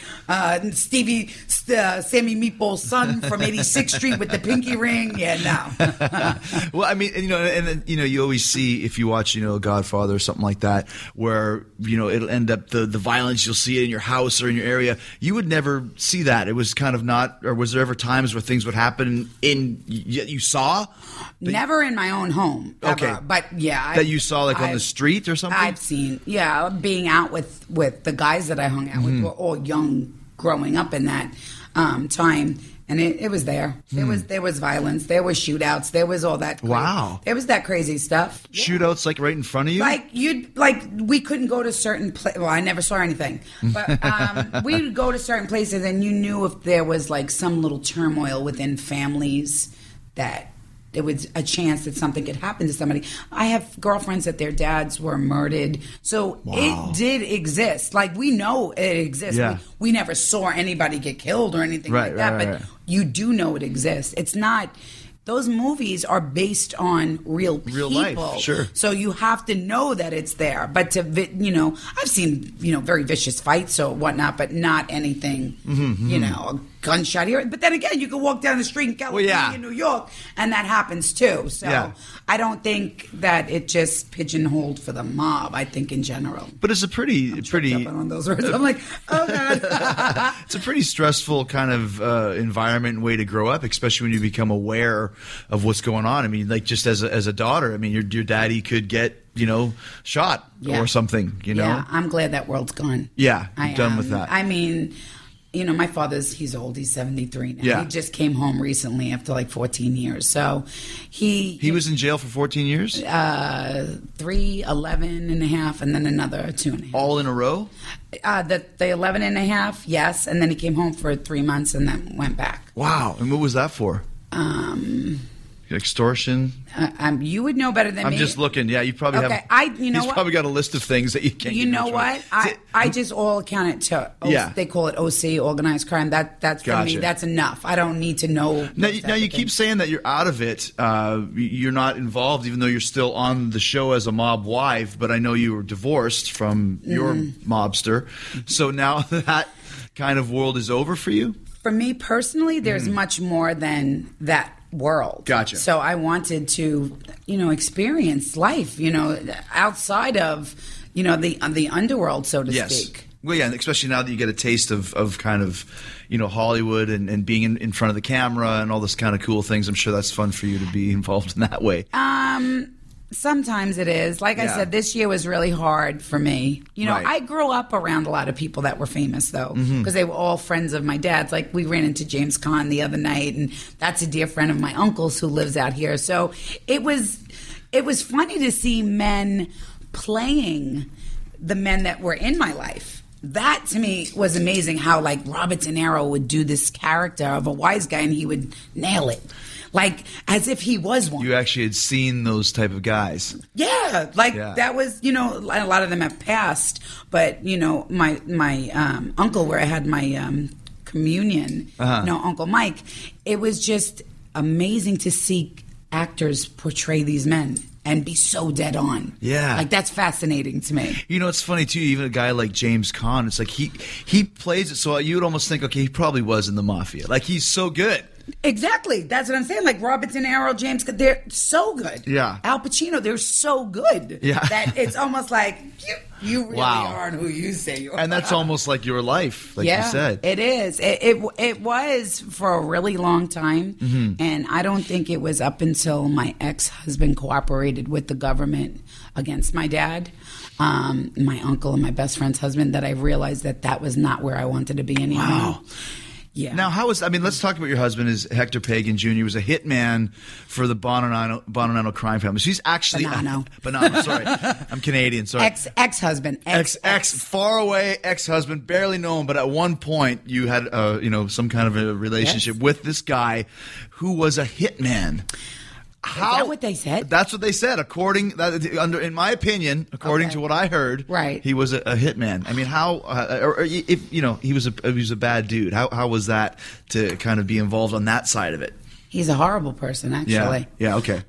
Sammy Meatball's son from 86th Street with the pinky ring. Yeah, no. Well, I mean, and then, you always see, if you watch, Godfather or something like that, where, it'll end up the violence, you'll see it in your house or in your area. You would never see that. It was kind of not, or was there ever times where things would happen you saw? Never in my own home. Ever. Okay. But yeah. That you saw on the street or something? I've seen, being out with the guys that I hung out with were all young growing up in that time. And it was there. There was violence. There was shootouts. There was all that. Wow. There was that crazy stuff. Yeah. Shootouts like right in front of you? We couldn't go to certain places. Well, I never saw anything. But we would go to certain places and you knew if there was like some little turmoil within families that there was a chance that something could happen to somebody. I have girlfriends that their dads were murdered. So it did exist. Like, we know it exists. Yeah. We never saw anybody get killed or anything like that. But you do know it exists. It's not... Those movies are based on real people. Life, sure. So you have to know that it's there. But I've seen, very vicious fights or whatnot, but not anything, a gunshot here. But then again, you can walk down the street in California, in New York, and that happens too. So I don't think that it just pigeonholed for the mob. I think in general. But it's a pretty on those words. I'm like, oh God. It's a pretty stressful kind of environment and way to grow up, especially when you become aware of what's going on. I mean, like, just as a daughter, I mean, your daddy could get shot or something. Yeah, I'm glad that world's gone. Yeah, I'm done with that. I mean, my he's old. He's 73 now. Yeah. He just came home recently after like 14 years. So he was in jail for 14 years? 3, 11 and a half, and then another 2.5. All in a row? The 11 and a half, yes. And then he came home for 3 months and then went back. Wow. And what was that for? Extortion. You would know better than me. I'm just looking. Yeah, you probably have. He's probably got a list of things that you can't. You know what? I just all account it to. They call it OC, organized crime. That's for me. That's enough. I don't need to know. Now you keep saying that you're out of it. You're not involved, even though you're still on the show as a mob wife. But I know you were divorced from your mobster. So now that kind of world is over for you. For me personally, there's much more than that world. Gotcha. So I wanted to, experience life, outside of, the underworld, so to speak. Well, yeah, and especially now that you get a taste of kind of, Hollywood and being in front of the camera and all this kind of cool things. I'm sure that's fun for you to be involved in that way. Sometimes it is. Like I said, this year was really hard for me. I grew up around a lot of people that were famous, though, because they were all friends of my dad's. Like, we ran into James Caan the other night, and that's a dear friend of my uncle's who lives out here. So it was funny to see men playing the men that were in my life. That, to me, was amazing, how, like, Robert De Niro would do this character of a wise guy, and he would nail it. Like, as if he was one. You actually had seen those type of guys. Yeah. That was, a lot of them have passed. But, my uncle, where I had my communion, Uncle Mike, it was just amazing to see actors portray these men and be so dead on. Yeah. Like, that's fascinating to me. It's funny, too, even a guy like James Caan, it's like he plays it so you would almost think, okay, he probably was in the mafia. Like, he's so good. Exactly. That's what I'm saying. Like Robert De Niro, James, they're so good. Yeah. Al Pacino, they're so good. Yeah. That it's almost like you really aren't who you say you are. And that's almost like your life, like you said. It is. It was for a really long time. Mm-hmm. And I don't think it was up until my ex-husband cooperated with the government against my dad, my uncle and my best friend's husband, that I realized that was not where I wanted to be anymore. Wow. Yeah. Now, let's talk about your husband. Is Hector Pagan Jr. He was a hitman for the Bonanno crime family. So he's actually Bonanno. Sorry, I'm Canadian. Sorry, ex-husband, far away ex-husband, barely known. But at one point, you had some kind of a relationship with this guy who was a hitman. Is that what they said? That's what they said. In my opinion, according to what I heard, right, he was a hitman. I mean, he was a bad dude. How was that to kind of be involved on that side of it? He's a horrible person, actually. Yeah. Okay.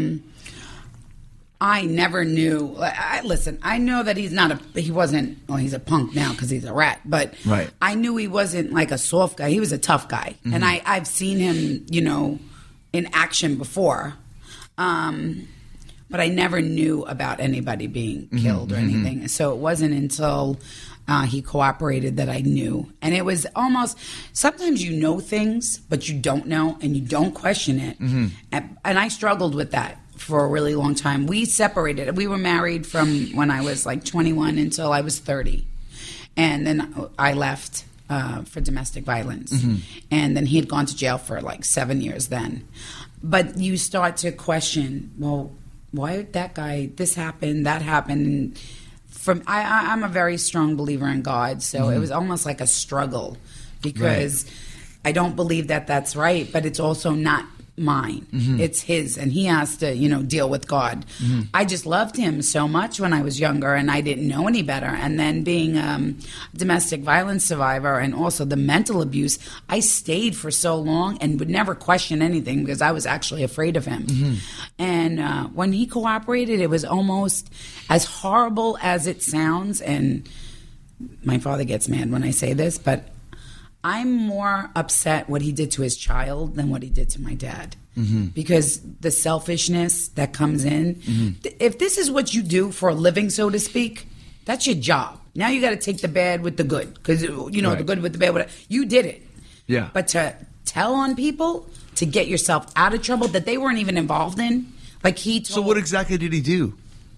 I never knew. Listen, I know that he wasn't. Well, he's a punk now because he's a rat. But right. I knew he wasn't like a soft guy. He was a tough guy, and I've seen him, in action before. But I never knew about anybody being killed or anything. So it wasn't until he cooperated that I knew. And it was almost, sometimes you know things, but you don't know and you don't question it. Mm-hmm. And I struggled with that for a really long time. We separated. We were married from when I was like 21 until I was 30. And then I left. for domestic violence. And then he had gone to jail for like 7 years then. But you start to question, well, why did that guy, this happened, that happened? And I'm a very strong believer in God, so it was almost like a struggle because I don't believe that that's right, but it's also not mine. It's his, and he has to, deal with God. I just loved him so much when I was younger, and I didn't know any better. And then being a domestic violence survivor and also the mental abuse, I stayed for so long and would never question anything because I was actually afraid of him. And when he cooperated, it was almost as horrible as it sounds. And my father gets mad when I say this, but I'm more upset what he did to his child than what he did to my dad. Because the selfishness that comes in, if this is what you do for a living, so to speak, that's your job. Now you got to take the bad with the good, because the good with the bad. You did it. Yeah. But to tell on people to get yourself out of trouble that they weren't even involved in, like he told. So what exactly did he do?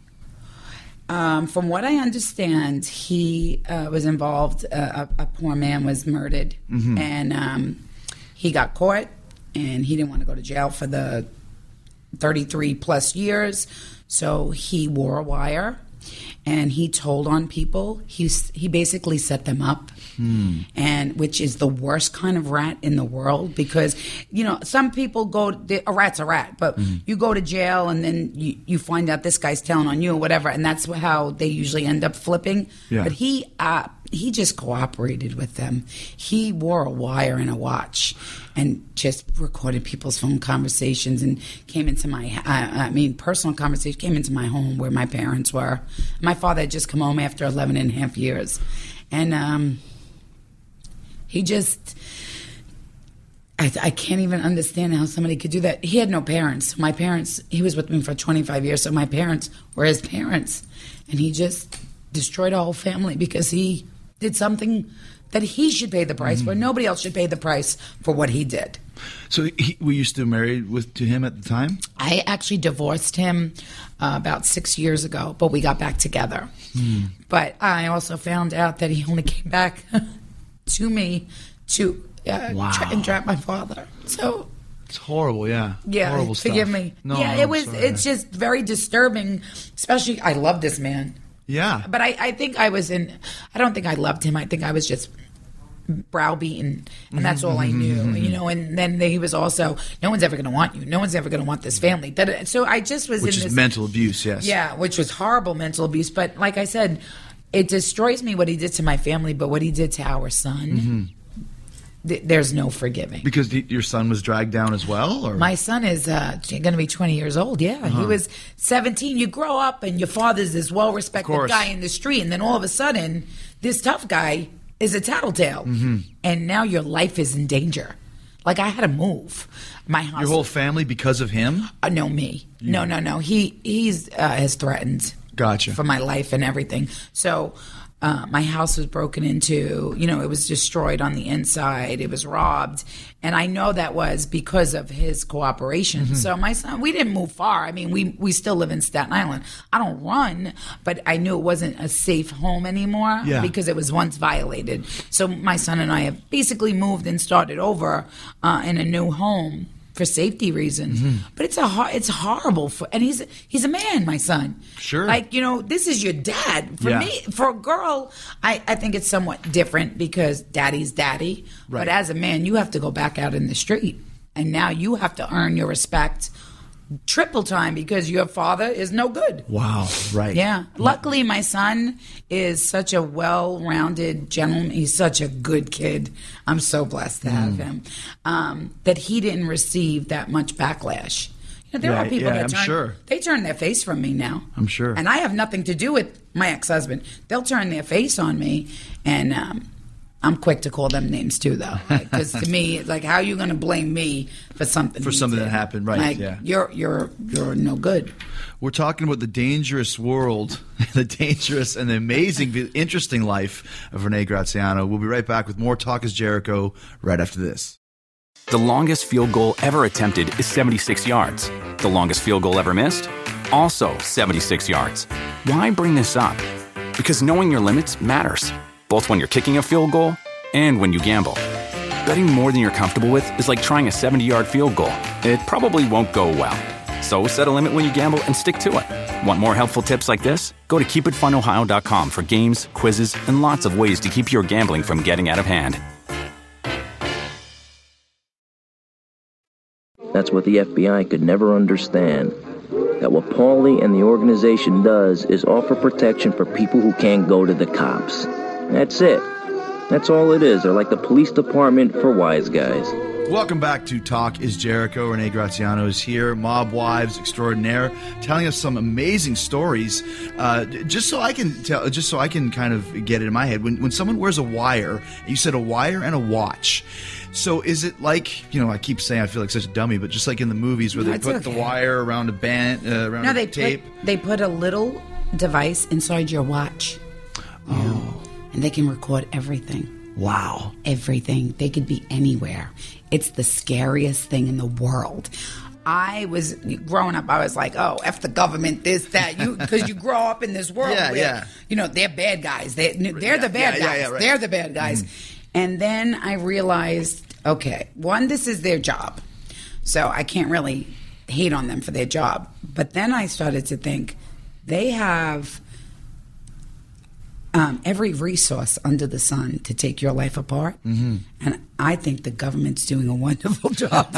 From what I understand, he was involved. A poor man was murdered, and he got caught, and he didn't want to go to jail for the 33 plus years. So he wore a wire, and he told on people. He basically set them up, and which is the worst kind of rat in the world, because some people a rat's a rat, but you go to jail and then you find out this guy's telling on you or whatever, and that's how they usually end up flipping. But he just cooperated with them. He wore a wire and a watch and just recorded people's phone conversations and came into personal conversations, came into my home where my parents were. My father had just come home after 11 and a half years. And he just, I can't even understand how somebody could do that. He had no parents. My parents, he was with me for 25 years, so my parents were his parents. And he just destroyed our whole family because he did something that he should pay the price for. Nobody else should pay the price for what he did. So were you still married to him at the time? I actually divorced him about 6 years ago, but we got back together. But I also found out that he only came back to me to try and trap my father. So it's horrible, yeah. Horrible stuff. Forgive me. No, it was. Sorry. It's just very disturbing. Especially, I love this man. Yeah. But I think I don't think I loved him. I think I was just browbeaten, and that's all I knew, and then he was also, no one's ever going to want you. No one's ever going to want this family. So I just was which in is this. mental abuse, yes. Yeah, which was horrible mental abuse. But like I said, it destroys me what he did to my family, but what he did to our son, there's no forgiving. Because your son was dragged down as well? Or? My son is going to be 20 years old, yeah. He was 17. You grow up and your father's this well-respected guy in the street, and then all of a sudden, this tough guy is a tattletale. And now your life is in danger. Like, I had to move. My house. Your whole family because of him? No, me. No. He's has threatened. Gotcha. For my life and everything. So my house was broken into, it was destroyed on the inside. It was robbed. And I know that was because of his cooperation. So my son, we didn't move far. I mean, we still live in Staten Island. I don't run, but I knew it wasn't a safe home anymore because it was once violated. So my son and I have basically moved and started over in a new home for safety reasons. But it's horrible and he's a man, my son. Sure. Like, this is your dad. For me, for a girl, I think it's somewhat different because daddy's daddy. Right. But as a man, you have to go back out in the street. And now you have to earn your respect triple time because your father is no good. Wow, right. Yeah. Luckily, my son is such a well-rounded gentleman. He's such a good kid. I'm so blessed to have him. That he didn't receive that much backlash. There are people that turn their face from me now. I'm sure. And I have nothing to do with my ex-husband. They'll turn their face on me, and I'm quick to call them names too, though, because to me, it's like, how are you going to blame me for something? For something that happened, right? Like, you're no good. We're talking about the dangerous world, the dangerous and the amazing, interesting life of Renee Graziano. We'll be right back with more Talk is Jericho right after this. The longest field goal ever attempted is 76 yards. The longest field goal ever missed? Also 76 yards. Why bring this up? Because knowing your limits matters, both when you're kicking a field goal and when you gamble. Betting more than you're comfortable with is like trying a 70-yard field goal. It probably won't go well. So set a limit when you gamble and stick to it. Want more helpful tips like this? Go to keepitfunohio.com for games, quizzes, and lots of ways to keep your gambling from getting out of hand. That's what the FBI could never understand. That what Paulie and the organization does is offer protection for people who can't go to the cops. That's it. That's all it is. They're like the police department for wise guys. Welcome back to Talk is Jericho. Renee Graziano is here, mob wives extraordinaire, telling us some amazing stories. Just so I can kind of get it in my head. When someone wears a wire, you said a wire and a watch. So is it like, I keep saying I feel like such a dummy, but just like in the movies where they put the wire around a band, around a tape? They put a little device inside your watch. Oh. And they can record everything. Wow. Everything. They could be anywhere. It's the scariest thing in the world. I was growing up, I was like, oh, F the government, this, that. Because you grow up in this world where, they're bad guys. They're the bad guys. Right. They're the bad guys. Mm. And then I realized, okay, one, this is their job. So I can't really hate on them for their job. But then I started to think, they have every resource under the sun to take your life apart. Mm-hmm. And I think the government's doing a wonderful job.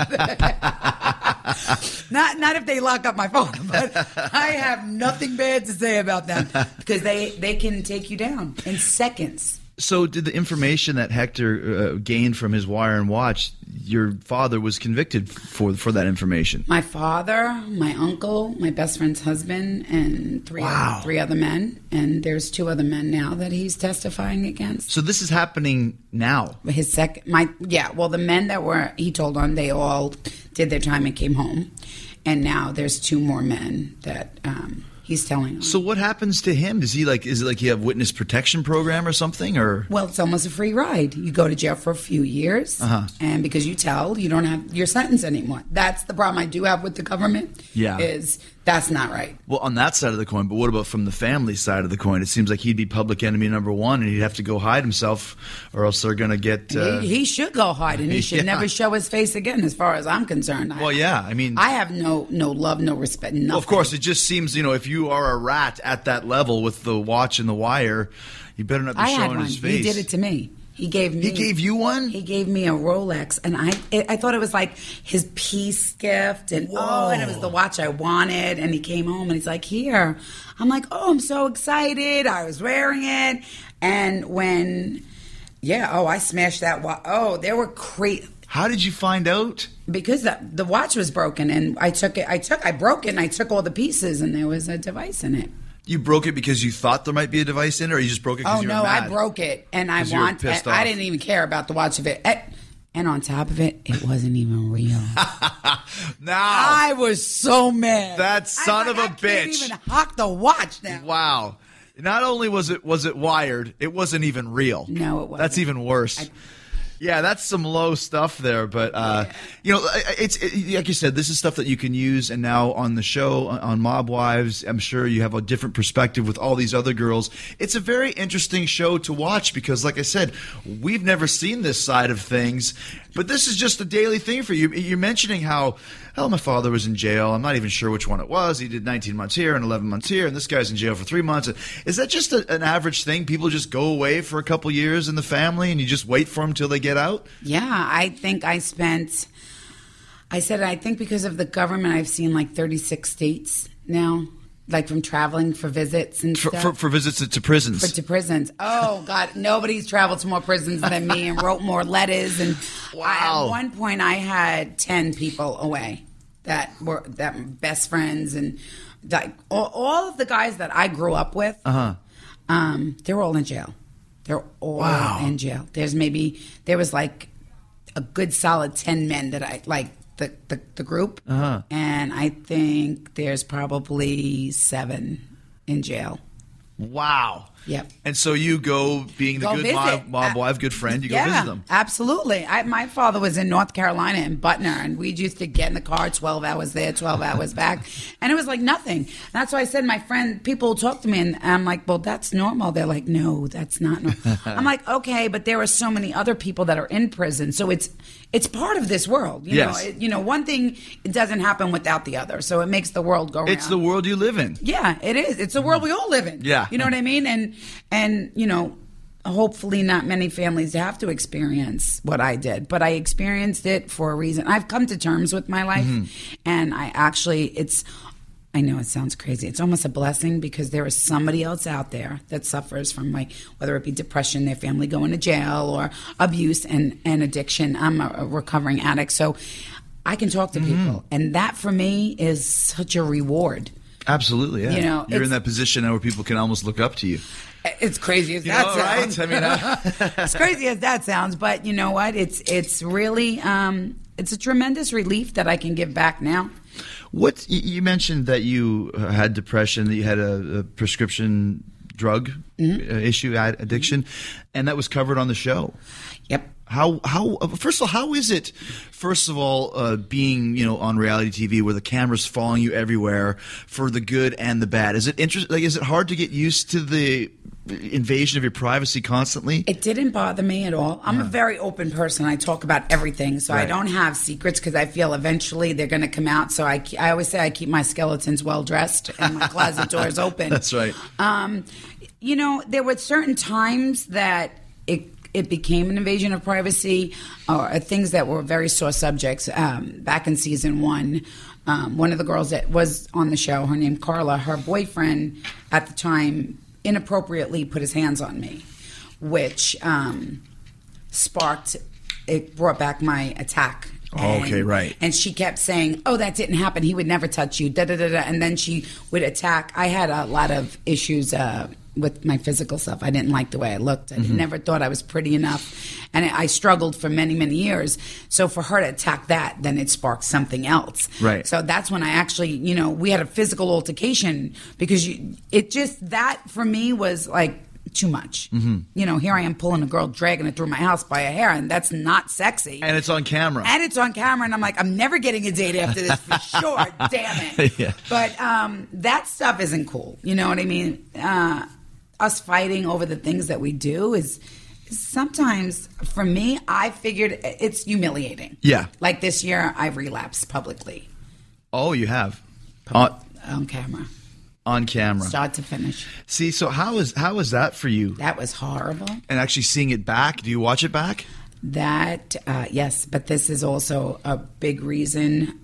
Not if they lock up my phone, but I have nothing bad to say about them because they can take you down in seconds. So did the information that Hector gained from his wire and watch, your father was convicted for that information? My father, my uncle, my best friend's husband, and three other men. And there's 2 other men now that he's testifying against. So this is happening now? The men that he told on, they all did their time and came home. And now there's 2 more men that he's telling them. So what happens to him? Is it like you have witness protection program or something? Or well, it's almost a free ride. You go to jail for a few years, and because you don't have your sentence anymore. That's the problem I do have with the government. Yeah, is that's not right. Well, on that side of the coin, but what about from the family side of the coin? It seems like he'd be public enemy number 1, and he'd have to go hide himself, or else they're going to get. He should go hide, and he should never show his face again, as far as I'm concerned. I have no love, no respect, nothing. Well, of course, it just seems if you are a rat at that level with the watch and the wire, you better not be showing his face. He did it to me. He gave you one? He gave me a Rolex, and I thought it was like his peace gift, and and it was the watch I wanted, and he came home, and he's like, here. I'm like, oh, I'm so excited. I was wearing it, and when, I smashed that watch. Oh, they were crazy. How did you find out? Because the watch was broken, and I broke it, and I took all the pieces, and there was a device in it. You broke it because you thought there might be a device in it, or you just broke it because you were mad? I broke it, and I didn't even care about the watch of it. And on top of it, it wasn't even real. Now I was so mad. That son of a bitch! I can't even hock the watch now. Wow! Not only was it wired, it wasn't even real. No, it wasn't. That's even worse. Yeah, that's some low stuff there, but it's like you said, this is stuff that you can use. And now on the show, on Mob Wives, I'm sure you have a different perspective with all these other girls. It's a very interesting show to watch because, like I said, we've never seen this side of things. But this is just a daily thing for you. You're mentioning how, my father was in jail. I'm not even sure which one it was. He did 19 months here and 11 months here, and this guy's in jail for 3 months. Is that just an average thing? People just go away for a couple years in the family, and you just wait for them until they get out? Yeah, I think I think because of the government, I've seen like 36 states now. Like from traveling for visits and stuff. For visits to prisons. To prisons. Oh, God. Nobody's traveled to more prisons than me and wrote more letters. And at one point, I had 10 people away that were best friends. And like all of the guys that I grew up with, they're all in jail. They're all in jail. There was like a good solid 10 men that I like. The group, and I think there's probably 7 in jail. Wow. Yep. And so you go, being the Go good visit. mom, wife, good friend, you go visit them. Absolutely. My father was in North Carolina in Butner, and we used to get in the car 12 hours there, 12 hours back, and it was like nothing. And that's why I said, my friend, people talk to me, and I'm like, well, that's normal. They're like, no, that's not normal. I'm like, okay, but there are so many other people that are in prison, so it's part of this world. You know, one thing, it doesn't happen without the other, so it makes the world go round. It's the world you live in. Yeah, it is. It's the world we all live in. Yeah. You know what I mean? And you know, hopefully not many families have to experience what I did, but I experienced it for a reason. I've come to terms with my life, and I know it sounds crazy. It's almost a blessing because there is somebody else out there that suffers from, like, whether it be depression, their family going to jail, or abuse and addiction. I'm a recovering addict, so I can talk to people, and that for me is such a reward. Absolutely, yeah. You know, you're in that position now where people can almost look up to you. It's crazy as that sounds. Right? I mean, as crazy as that sounds, but you know what? It's really it's a tremendous relief that I can give back now. What you mentioned that you had depression, that you had a prescription drug issue, addiction, and that was covered on the show. Yep. How first of all, how is it? First of all, being on reality TV where the camera's following you everywhere for the good and the bad. Is it interesting? Like, is it hard to get used to the invasion of your privacy constantly? It didn't bother me at all. I'm a very open person. I talk about everything, so I don't have secrets because I feel eventually they're going to come out. So I always say I keep my skeletons well dressed and my closet doors open. That's right. There were certain times that it became an invasion of privacy, or things that were very sore subjects. Back in season 1, one of the girls that was on the show, her name Carla, her boyfriend at the time inappropriately put his hands on me, which brought back my attack. Okay, right. And she kept saying, oh, that didn't happen. He would never touch you, da-da-da-da. And then she would attack. I had a lot of issues with my physical stuff. I didn't like the way I looked. I never thought I was pretty enough. And I struggled for many, many years. So for her to attack that, then it sparked something else. Right. So that's when I actually, we had a physical altercation because that for me was like too much. Here I am pulling a girl, dragging her through my house by her hair, and that's not sexy. And it's on camera. And I'm like, I'm never getting a date after this for sure. Damn it. Yeah. But that stuff isn't cool. You know what I mean? Us fighting over the things that we do is sometimes, for me, I figured it's humiliating. Yeah. Like this year, I relapsed publicly. Oh, you have? On camera. On camera. Start to finish. See, so how is that for you? That was horrible. And actually seeing it back, do you watch it back? That, yes, but this is also a big reason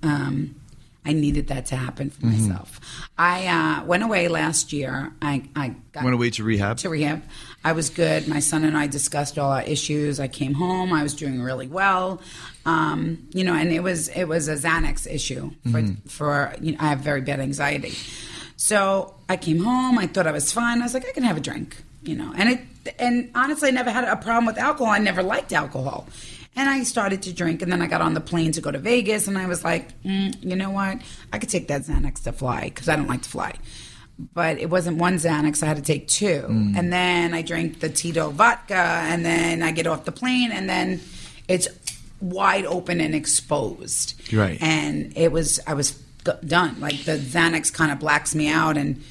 I needed that to happen for myself. I went away last year. I went away to rehab? To rehab. I was good. My son and I discussed all our issues. I came home. I was doing really well. And it was a Xanax issue for I have very bad anxiety. So I came home. I thought I was fine. I was like, I can have a drink, And honestly, I never had a problem with alcohol. I never liked alcohol. And I started to drink, and then I got on the plane to go to Vegas, and I was like, you know what? I could take that Xanax to fly, because I don't like to fly. But it wasn't one Xanax. I had to take 2. And then I drank the Tito vodka, and then I get off the plane, and then it's wide open and exposed. Right. And I was done. Like, the Xanax kind of blacks me out, and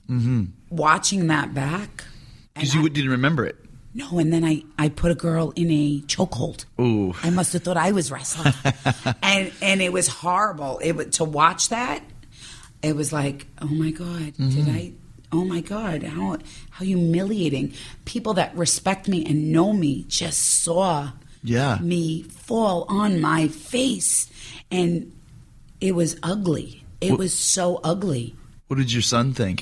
watching that back. Because you didn't remember it. No, and then I put a girl in a chokehold. Ooh. I must have thought I was wrestling. and it was horrible. To watch that, it was like, oh my God, oh my God, how humiliating. People that respect me and know me just saw me fall on my face. And it was ugly. It was so ugly. What did your son think?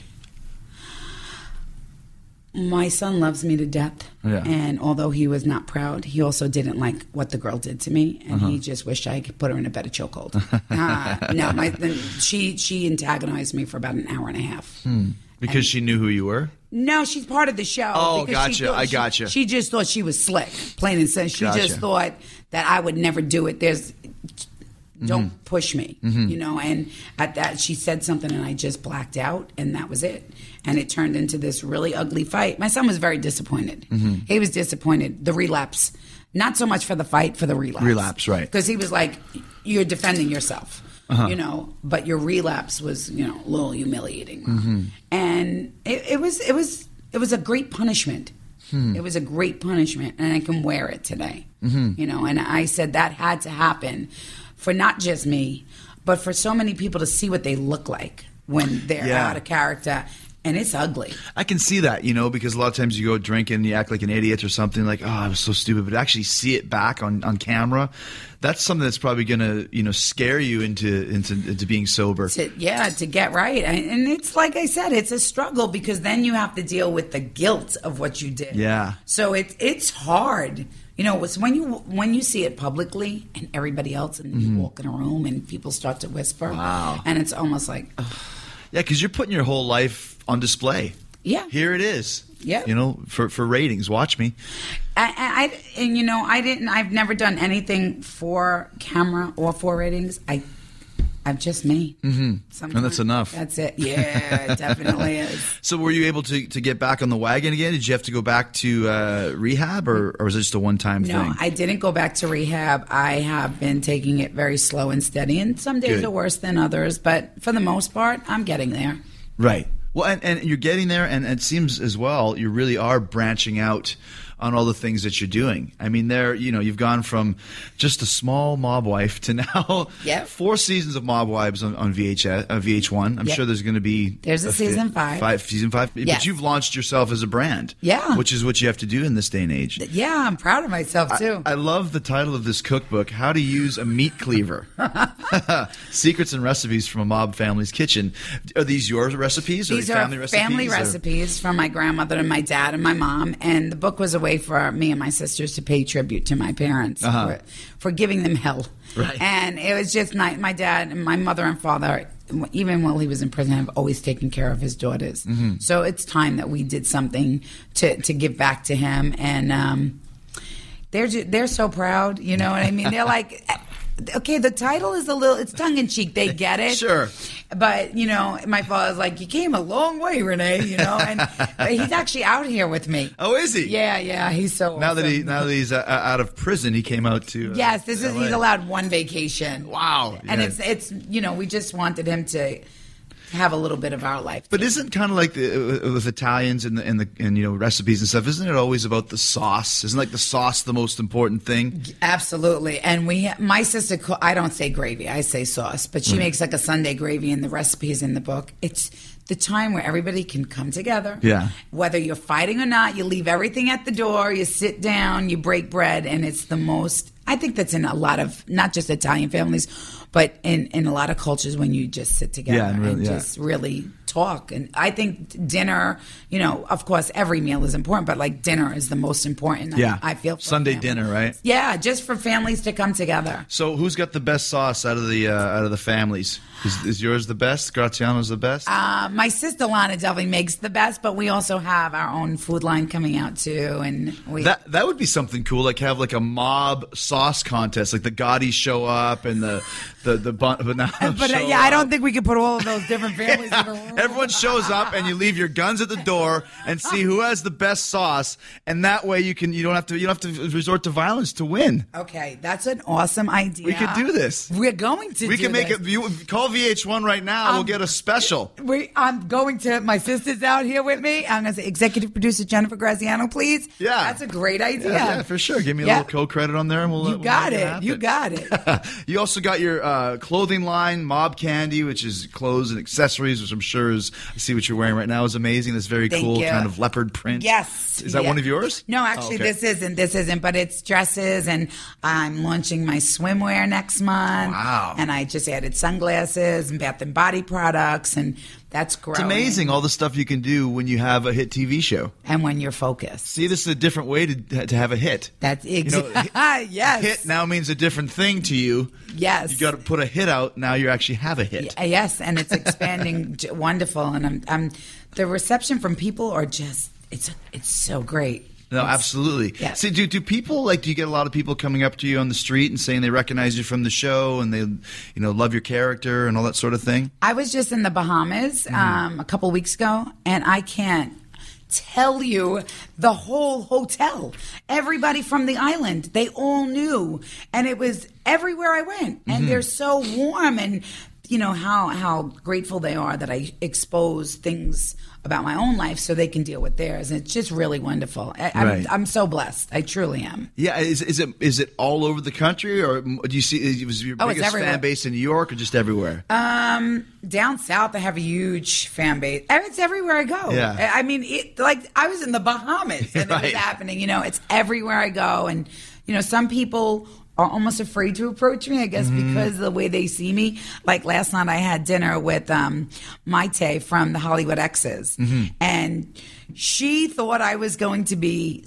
My son loves me to death, and although he was not proud, he also didn't like what the girl did to me, and he just wished I could put her in a better chokehold. She antagonized me for about an hour and a half. Because she knew who you were? No, she's part of the show. Oh, gotcha. I gotcha. She just thought she was slick, plain and simple. She just thought that I would never do it. Don't push me, you know. And at that, she said something, and I just blacked out, and that was it. And it turned into this really ugly fight. My son was very disappointed. He was disappointed. The relapse, not so much for the fight, for the relapse. Relapse, right? Because he was like, "You're defending yourself." You know, but your relapse was, you know, a little humiliating. And it was a great punishment. It was a great punishment, and I can wear it today. You know, and I said that had to happen for not just me, but for so many people to see what they look like when they're out of character. And it's ugly. I can see that, you know, because a lot of times you go drinking and you act like an idiot or something, like, oh, I was so stupid. But actually see it back on camera, that's something that's probably going to, you know, scare you into being sober. To get right. And it's like I said, it's a struggle because then you have to deal with the guilt of what you did. Yeah. So it's hard. You know, it's when you see it publicly and everybody else, and you walk in a room and people start to whisper. Wow. And it's almost like, ugh. Yeah, because you're putting your whole life on display. Yeah. Here it is. Yeah. You know, for ratings. Watch me. And you know, I've never done anything for camera or for ratings. I'm just me. And that's enough. That's it. Yeah, it definitely is. So were you able to get back on the wagon again? Did you have to go back to rehab, or was it just a one-time thing? No, I didn't go back to rehab. I have been taking it very slow and steady, and some days are worse than others, but for the most part, I'm getting there. Right. Well, and you're getting there, and it seems as well you really are branching out on all the things that you're doing. I mean, you've gone from just a small mob wife to now 4 seasons of Mob Wives on VH1. I'm sure there's going to be a season 5. Season 5. Yes. But you've launched yourself as a brand. Yeah. Which is what you have to do in this day and age. Yeah, I'm proud of myself too. I love the title of this cookbook, How to Use a Meat Cleaver. Secrets and Recipes from a Mob Family's Kitchen. Are these your recipes? These are family recipes? Family recipes from my grandmother and my dad and my mom. And the book was a way for me and my sisters to pay tribute to my parents for giving them hell. Right. And it was just nice. My dad and my mother and father, even while he was in prison, have always taken care of his daughters. So it's time that we did something to give back to him. And they're so proud. You know what I mean? They're like, okay, the title is it's tongue-in-cheek. They get it. Sure. But, you know, my father's like, you came a long way, Renee, you know, and he's actually out here with me. Oh, is he? Yeah, he's so now awesome. Now that he's out of prison, he came out to yes, he's allowed one vacation. Wow. And it's you know, we just wanted him to have a little bit of our life. But isn't kind of like with Italians and you know, recipes and stuff, isn't it always about the sauce? Isn't like the sauce the most important thing? Absolutely. And my sister, I don't say gravy, I say sauce, but she makes like a Sunday gravy, and the recipe is in the book. It's the time where everybody can come together. Yeah. Whether you're fighting or not, you leave everything at the door, you sit down, you break bread, and it's the most, I think that's in a lot of, not just Italian families, but in a lot of cultures when you just sit together and just really talk. And I think dinner, you know, of course, every meal is important, but like dinner is the most important. Yeah. I feel for Sunday family. dinner, right? Yeah, just for families to come together. So who's got the best sauce out of the families? Is yours the best? Graziano's the best? My sister Lana definitely makes the best, but we also have our own food line coming out too, and that would be something cool, like have like a mob sauce contest, like the Gottis show up and the I don't think we can put all of those different families in a room. Everyone shows up and you leave your guns at the door and see who has the best sauce, and that way you don't have to resort to violence to win. Okay, that's an awesome idea. We could do this. We're going to. We can make it. You call VH1 right now. We'll get a special. I'm going to. My sister's out here with me. I'm going to say executive producer Jennifer Graziano, please. Yeah, that's a great idea. Yeah, for sure. Give me a little co-credit on there, and we'll. You got it. You got it. You also got your clothing line, Mob Candy, which is clothes and accessories, which I'm sure is. I see what you're wearing right now is amazing. This very cool kind of leopard print. Yes. Is that one of yours? No, actually, This isn't. But it's dresses, and I'm launching my swimwear next month. Wow. And I just added sunglasses and Bath and Body products, and that's growing. It's amazing all the stuff you can do when you have a hit TV show. And when you're focused. See, this is a different way to have a hit. That's exactly. Yes. Hit now means a different thing to you. Yes. You got to put a hit out. Now you actually have a hit. Yes, and it's expanding wonderful. And I'm the reception from people are just it's so great. No, absolutely. Yeah. See, do people do you get a lot of people coming up to you on the street and saying they recognize you from the show and they, love your character and all that sort of thing? I was just in the Bahamas a couple weeks ago, and I can't tell you the whole hotel. Everybody from the island, they all knew, and it was everywhere I went. And they're so warm, and how grateful they are that I expose things about my own life so they can deal with theirs. And it's just really wonderful. I'm so blessed. I truly am. Yeah, is it all over the country, or do you see was your biggest fan base in New York, or just everywhere? Down south, I have a huge fan base. It's everywhere I go. Yeah. I mean, I was in the Bahamas and it was happening. It's everywhere I go, and some people are almost afraid to approach me, I guess, because of the way they see me. Like last night I had dinner with Maite from the Hollywood Exes, and she thought I was going to be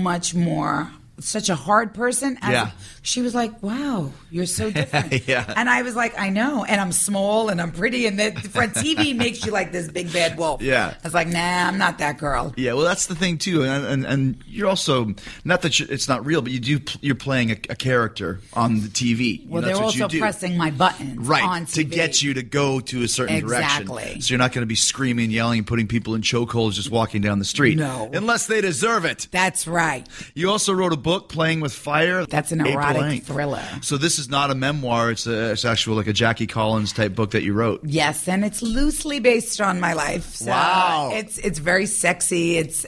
such a hard person. She was like, wow, you're so different. And I was like, I know. And I'm small and I'm pretty. And for TV makes you like this big bad wolf. I was like, nah, I'm not that girl. Yeah, well, that's the thing, too. And you're also, not that it's not real, but you're playing a character on the TV. Well, they're also pressing my buttons on TV. To get you to go to a certain direction. So you're not going to be screaming, yelling, and putting people in chokeholds just walking down the street. No. Unless they deserve it. That's right. You also wrote a book, Playing with Fire. That's an erotic thriller. So this is not a memoir. It's actual like a Jackie Collins type book that you wrote. Yes, and it's loosely based on my life. So wow. It's very sexy. It's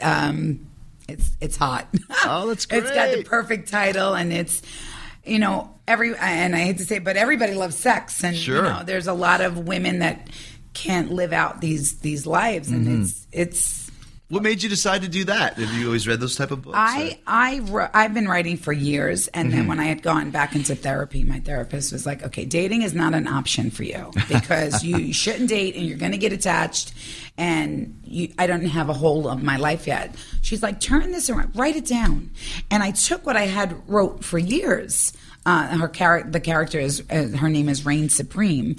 hot. Oh, that's great. It's got the perfect title, and it's and I hate to say it, but everybody loves sex, and there's a lot of women that can't live out these lives, and it's. What made you decide to do that? Have you always read those type of books? I've been writing for years, and then when I had gone back into therapy, my therapist was like, okay, dating is not an option for you because you shouldn't date and you're going to get attached, and I don't have a hold of my life yet. She's like, turn this around, write it down. And I took what I had wrote for years. The character is her name is Reign Supreme,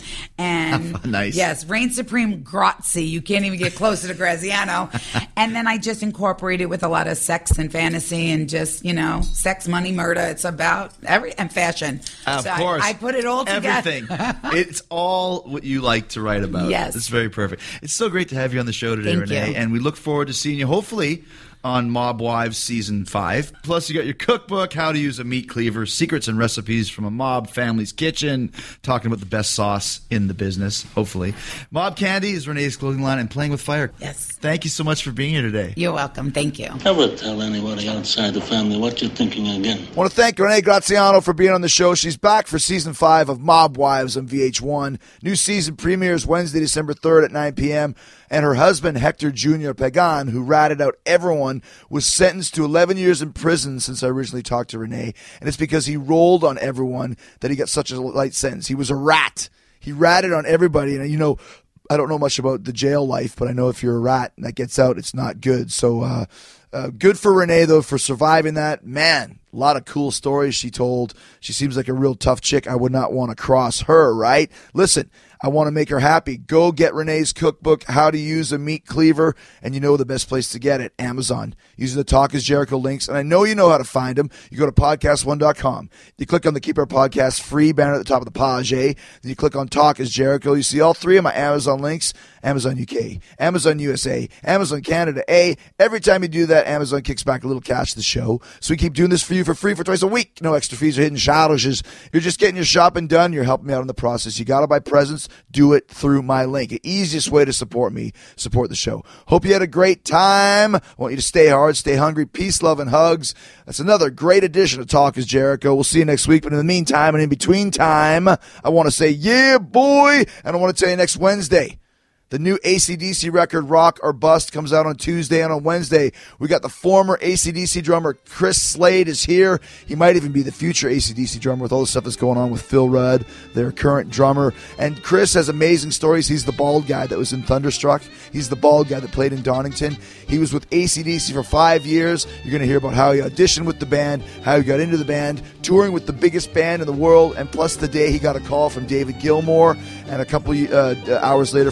and nice. Yes, Reign Supreme Grazie. You can't even get closer to Graziano. And then I just incorporated with a lot of sex and fantasy and just sex, money, murder. It's about and fashion. Of course, I put it all together. Everything. It's all what you like to write about. Yes, it's very perfect. It's so great to have you on the show today, Thank Renee, you. and we look forward to seeing you hopefully on Mob Wives Season 5. Plus, you got your cookbook, How to Use a Meat Cleaver, Secrets and Recipes from a Mob Family's Kitchen, talking about the best sauce in the business, hopefully. Mob Candy is Renee's clothing line, and Playing with Fire. Yes. Thank you so much for being here today. You're welcome. Thank you. Never tell anybody outside the family what you're thinking again. I want to thank Renee Graziano for being on the show. She's back for Season 5 of Mob Wives on VH1. New season premieres Wednesday, December 3rd at 9 p.m., and her husband, Hector Jr. Pagan, who ratted out everyone, was sentenced to 11 years in prison since I originally talked to Renee. And it's because he rolled on everyone that he got such a light sentence. He was a rat. He ratted on everybody. And, I don't know much about the jail life, but I know if you're a rat and that gets out, it's not good. So good for Renee, though, for surviving that. Man, a lot of cool stories she told. She seems like a real tough chick. I would not want to cross her, right? Listen, I want to make her happy. Go get Renee's cookbook, How to Use a Meat Cleaver, and you know the best place to get it, Amazon. Using the Talk is Jericho links, and I know you know how to find them. You go to podcast1.com. You click on the Keep Our Podcast free banner at the top of the page. Then you click on Talk is Jericho. You see all three of my Amazon links, Amazon UK, Amazon USA, Amazon Canada A. Every time you do that, Amazon kicks back a little cash to the show. So we keep doing this for you for free for twice a week. No extra fees or hidden charges. You're just getting your shopping done. You're helping me out in the process. You got to buy presents. Do it through my link. The easiest way to support me, support the show. Hope you had a great time. I want you to stay hard, stay hungry. Peace, love, and hugs. That's another great edition of Talk is Jericho. We'll see you next week. But in the meantime and in between time, I want to say, yeah, boy. And I want to tell you next Wednesday, the new AC/DC record, Rock or Bust, comes out on Tuesday, and on Wednesday, we got the former AC/DC drummer, Chris Slade, is here. He might even be the future AC/DC drummer with all the stuff that's going on with Phil Rudd, their current drummer. And Chris has amazing stories. He's the bald guy that was in Thunderstruck. He's the bald guy that played in Donington. He was with AC/DC for 5 years. You're going to hear about how he auditioned with the band, how he got into the band, touring with the biggest band in the world, and plus the day he got a call from David Gilmour, and a couple hours later from Jimmy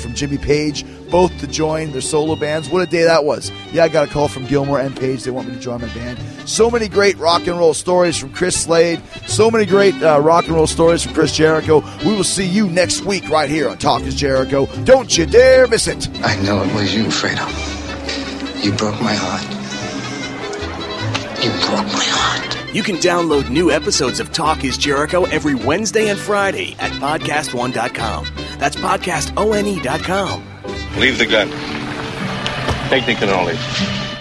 Page, both to join their solo bands. What a day that was. Yeah, I got a call from Gilmore and Page. They want me to join my band. So many great rock and roll stories from Chris Slade. So many great rock and roll stories from Chris Jericho. We will see you next week right here on Talk is Jericho. Don't you dare miss it. I know it was you, Fredo. You broke my heart. You broke my heart. You can download new episodes of Talk is Jericho every Wednesday and Friday at podcastone.com. That's podcastone.com. Leave the gun. Technical knowledge.